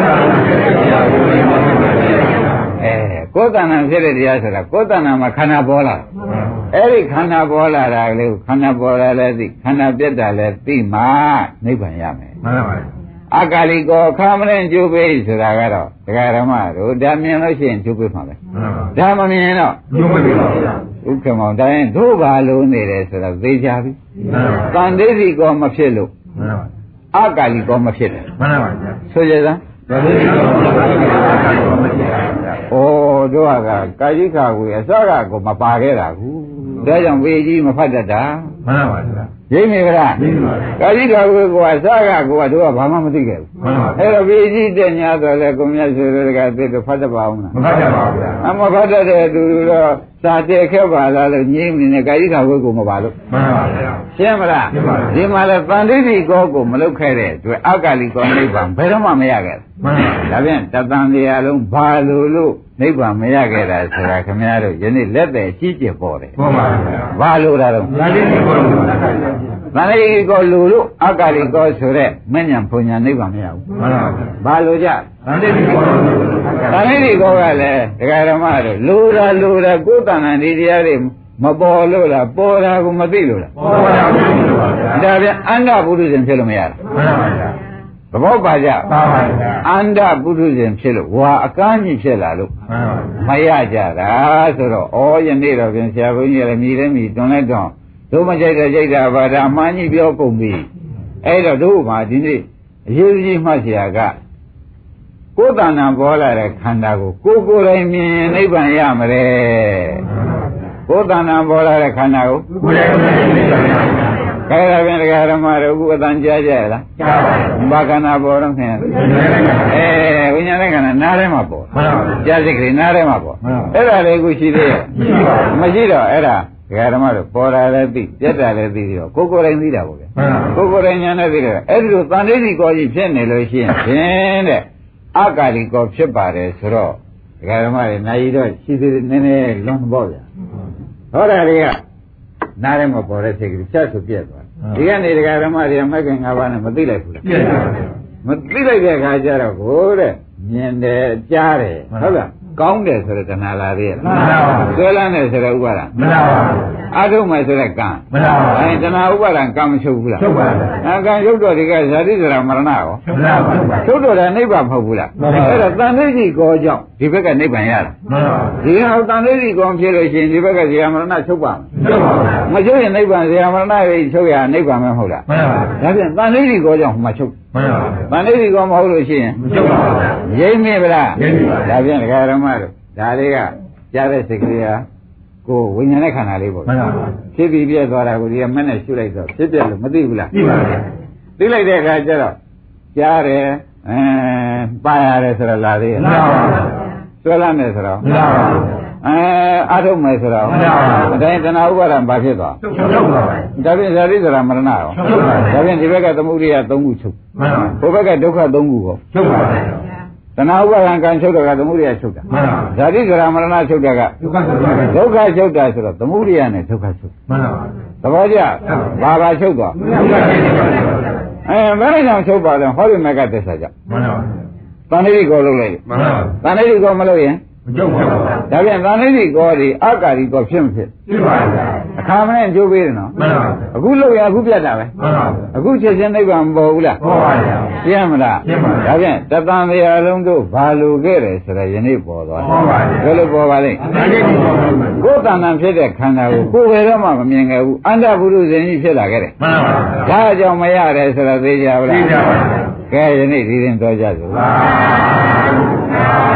အဲကိုယ်တဏ္ဍာဖြစ်တဲ့တရားဆိုတာကိုယ်တဏ္ဍာမှာခန္ဓာပေါ်လာအဲ့ဒီခန္ဓာပေါ်လာတာကလေးကိုခန္ဓာပေါ်လာလဲသိခန္ဓာပြတ်တာလဲသိမှနိဗ္ဗာန်ရမယ်မှန်ပါပါအကာလိကောခမရင်ကျိုးပေးဆိုတာကတော့ဒကာဓမ္မတို့ဒါမြင်လို့ရှိရင်ကျိုးပေးမှာပဲဒါမမြင်တော့ကျိုးမပေးပါဘူးဥက္ကမောင်တိုင်းတို့ဘာလို့နေတယ်ဆိုတော့သိကြပြီတန်ဒိဋ္ဌိကောမဖြစ်လို့အကာလိကောမဖြစ်တယ်မှန်ပါပါဆိုကြစမ်းတန်ဒိဋ္ဌိကောမဖြစ်လို့အကာလိကောမဖြစ်တယ်ဩတို့ကကာယိခါကိုအစကကိုမပါခဲ့တာကူဒါကြောင့်ဝေကြီးမဖတ်တတ်တာမှန်ပါပါရိပ်နေကြလားကာယိခါကိုကအစကကိုကတို့ကဘာမှမသိခဲ့ဘူးအဲ့တော့ဝေကြီးတဲ့ညာဆိုလဲကိုမြတ်ဆွေတို့ကသိတော့ဖတ်တတ်ပါအောင်လားမဖတ်တတ်ပါဘူးအမဖတ်တတ်တဲ့သူတို့စာတည်ခဲ့ပါလားလို့ညင်းနေကာယိခါကိုကိုမပါလို့မှန်ပါဗျာရှင်းမလားဒီမှာလဲတန်ဋိဋ္ဌိကောကိုမလုပ်ခဲ့တဲ့အတွက်အကာလိကောနိဗ္ဗာန်ဘယ်တော့မှမရခဲ့ဘူးမှန်ပါဒါဖြင့်တသံတရားလုံးဘာလို့လို့နိဗ္ဗာန်မရခဲ့တာဆိုတာခင်ဗျားတို့ယနေ့လက်သက်ကြီးကျယ်ပေါ်တယ်မှန်ပါဗျာဘာလို့တာတော့တန်ဋိဋ္ဌိကောလို့တန်ဋိဋ္ဌိကောလို့လို့အကာလိကောဆိုတဲ့မဉ္ဇဉ်ဘုံညာနိဗ္ဗာန်မရဘူးမှန်ပါဗျာဘာလို့ကြတန်ဋိဋ္ဌိကောလို့တန်ဋိဋ္ဌိကောကလည်းဒကာဓမ္မတို့လိုတာလိုတာကိုယ်တဏ္ဍာဒီတရားတွေမပေါ်လို့လားပေါ်တာကိုမသိလို့လားပေါ်တာကိုမသိလို့ပါဗျာဒါပြန်အန္တပုရုဇဉ်ဖြစ်လို့မရတာမှန်ပါဗျာသဘောပါကြပါပါဗျာအန္တပုရုဇဉ်ဖြစ်လို့ဝါအကန်းကြီးဖြစ်လာလို့မရကြတာဆိုတော့ဩယနေ့တော့ပြန်ဆရာဘုန်းကြီးလည်းမြည်တယ်မြည်တွန်လိုက်တော့တို့မကြိုက်တဲ့ကြိုက်တာဘာသာအမှန်ကြီးပြောကုန်ပြီအဲ့တော့တို့မှဒီနေ့အရေးကြီးမှတ်ဆရာကကိုယ်တဏ္ဍာပေါ်လာတဲ့ခန္ဓာကိုကိုယ်ကိုယ်တိုင်မြင်နိဗ္ဗာန်ရမလဲကိုယ်တဏ္ဍာပေါ်လာတဲ့ခန္ဓာကိုကိုယ်တိုင်မြင်နိဗ္ဗာန်ရမလဲခဲရပြန်တရားဓမ္မတို့အခုအတန်ကြားကြရလားကြားပါဘူးဘာခန္ဓာပေါ်တော့ခင်အဲဝိညာဉ်နဲ့ခန္ဓာနားထဲမှာပေါ်မှန်ပါဘူးကြားစိတ်ကလေးနားထဲမှာပေါ်အဲ့ဒါလေးအခုရှိသေးရဲ့မရှိပါဘူးမရှိတော့အဲ့ဒါတရားဓမ္မတို့ပေါ်တာလည်းသိပြတ်တာလည်းသိပြီးတော့ကိုယ်ကိုယ်တိုင်သိတာပေါ့ဗျကိုယ်ကိုယ်တိုင်ညာနဲ့သိတယ်အဲ့ဒီလိုတန်ဋိဋ္ဌိကောကြီးဖြစ်နေလို့ရှိရင်ဖြင့်တဲ့အကာလိကောဖြစ်ပါတယ်ဆိုတော့တရားဓမ္မတွေနိုင်တော့ရှိသေးတယ်နည်းနည်းလွန်ပေါ့ဗျဟောတာတွေကနားထဲမှာပေါ်တဲ့စိတ်ကလေးဖြတ်ဆိုပြက်သွားဒီကနေတရားဓမ္မတွေကမကင်၅ပါးနဲ့မသိလိုက်ဘူးလားပြက်ပါဘူးမသိလိုက်တဲ့အခါကျတော့ကိုတဲ့မြင်တယ်ကြားတယ်ဟုတ်လားကောင်းတယ်ဆိုတဲ့တဏှာလာသေးရဲ့မှန်ပါဘူးဆွဲလန်းတယ်ဆိုတဲ့ဥပါဒံမှန်ပါဘူးအထုမယ်ဆိုတဲ့ကံမှန်ပါဘူးအဲတဏှာဥပါဒံကံမချုပ်ဘူးလားချုပ်ပါဘူးအဲကံချုပ်တော့ဒီကဇာတိဆိုတာမရဏရောမှန်ပါဘူးချုပ်တော့တာနိဗ္ဗာန်မဟုတ်ဘူးလားအဲ့တော့တန်ဋိဋ္ဌိကောကြောင့်ဒီဘက်ကနိဗ္ဗာန်ရတာမှန်ပါဘူးဒီဟာတန်ဋိဋ္ဌိကောဖြစ်လို့ရှိရင်ဒီဘက်ကဇေယမရဏချုပ်ပါမချုပ်ပါဘူးမချုပ်ရင်နိဗ္ဗာန်ဇေယမရဏရဲ့ချုပ်ရနိဗ္ဗာန်မဟုတ်လားမှန်ပါဘူးဒါပြန်တန်ဋိဋ္ဌိကောကြောင့်ဟိုမှာချုပ်မှန်ပါဘူးတန်ဋိဋ္ဌိကောမဟုတ်လို့ရှိရင်မချုပ်ပါဘူးရိမ့်မိဗလားရိမ့်မိပါဒါပြန်ဒကာရမတို့ဒါလေးကကြားတဲ့စိတ်ကလေးဟာကိုဝိညာဉ်နဲ့ခန္ဓာလေးပေါ့မှန်ပါပါဖြစ်ပြီးပြည့်သွားတာကိုဒီကမနဲ့ရှုလိုက်တော့ဖြစ်ပြလို့မသိဘူးလားသိပါပါသိလိုက်တဲ့အခါကျတော့ကြားတယ်အဲပါရတယ်ဆိုတော့လာသေးရဲ့မှန်ပါပါဆွဲလမ်းတယ်ဆိုတော့မှန်ပါပါအဲအာထုတ်မယ်ဆိုတော့မှန်ပါပါအတိုင်းတဏှာဥပါဒံဘာဖြစ်သွားချုပ်ပါပါဒါပြင်ဇာတိဆိုတာမရဏရောချုပ်ပါပါဒါပြင်ဒီဘက်ကသမုဒိယသုံးခုချုပ်မှန်ပါဟိုဘက်ကဒုက္ခသုံးခုကိုချုပ်ပါပါတဏှာဥပါဒံကံချုပ်တာကသမုဒိယချုပ်တာမှန်ပါဇာတိဆိုတာမရဏချုပ်တာကဒုက္ခချုပ်တာဒုက္ခချုပ်တာဆိုတော့သမုဒိယနဲ့ဒုက္ခချုပ်မှန်ပါသဘောကျဘာဘာချုပ်သွားအဲဘယ်နဲ့ကြောင့်ချုပ်ပါလဲဟောဒီမကသစ္စာကြောင့်မှန်ပါတဏှိကောလုပ်လိုက်မှန်ပါတဏှိကောမလုပ်ရင်မချုပ်ပါဘူးဒါပြန်တဏှိကောဒီအကာရီကောဖြစ်မဖြစ်ဖြစ်ပါဗျာအခါမနဲ့ကြိုးပေးတယ်နော်မှန်ပါအခုလုပ်ရအခုပြတ်တာပဲမှန်ပါအခုချက်ချင်းနိဗ္ဗာန်မပေါ်ဘူးလားပေါ်ပါဗျာပြည့်မလားပြည့်ပါဗျာဒါပြန်တသံတရားလုံးတို့ဘာလို့ခဲ့တယ်ဆိုတော့ယနေ့ပေါ်သွားပေါ်ပါဗျာဘယ်လိုပေါ်ပါလဲကိုယ်တဏ္ဍာဖြစ်တဲ့ခန္ဓာကိုကိုယ်ပဲတော့မှမမြင်ခဲ့ဘူးအန္တပုရုဇဉ်ကြီးဖြစ်လာခဲ့တယ်မှန်ပါဗျာဒါကြောင့်မရတယ်ဆိုတော့သိကြပါလားသိကြပါဗျာကဲယနေ့ဒီရင်တော်ကြစို့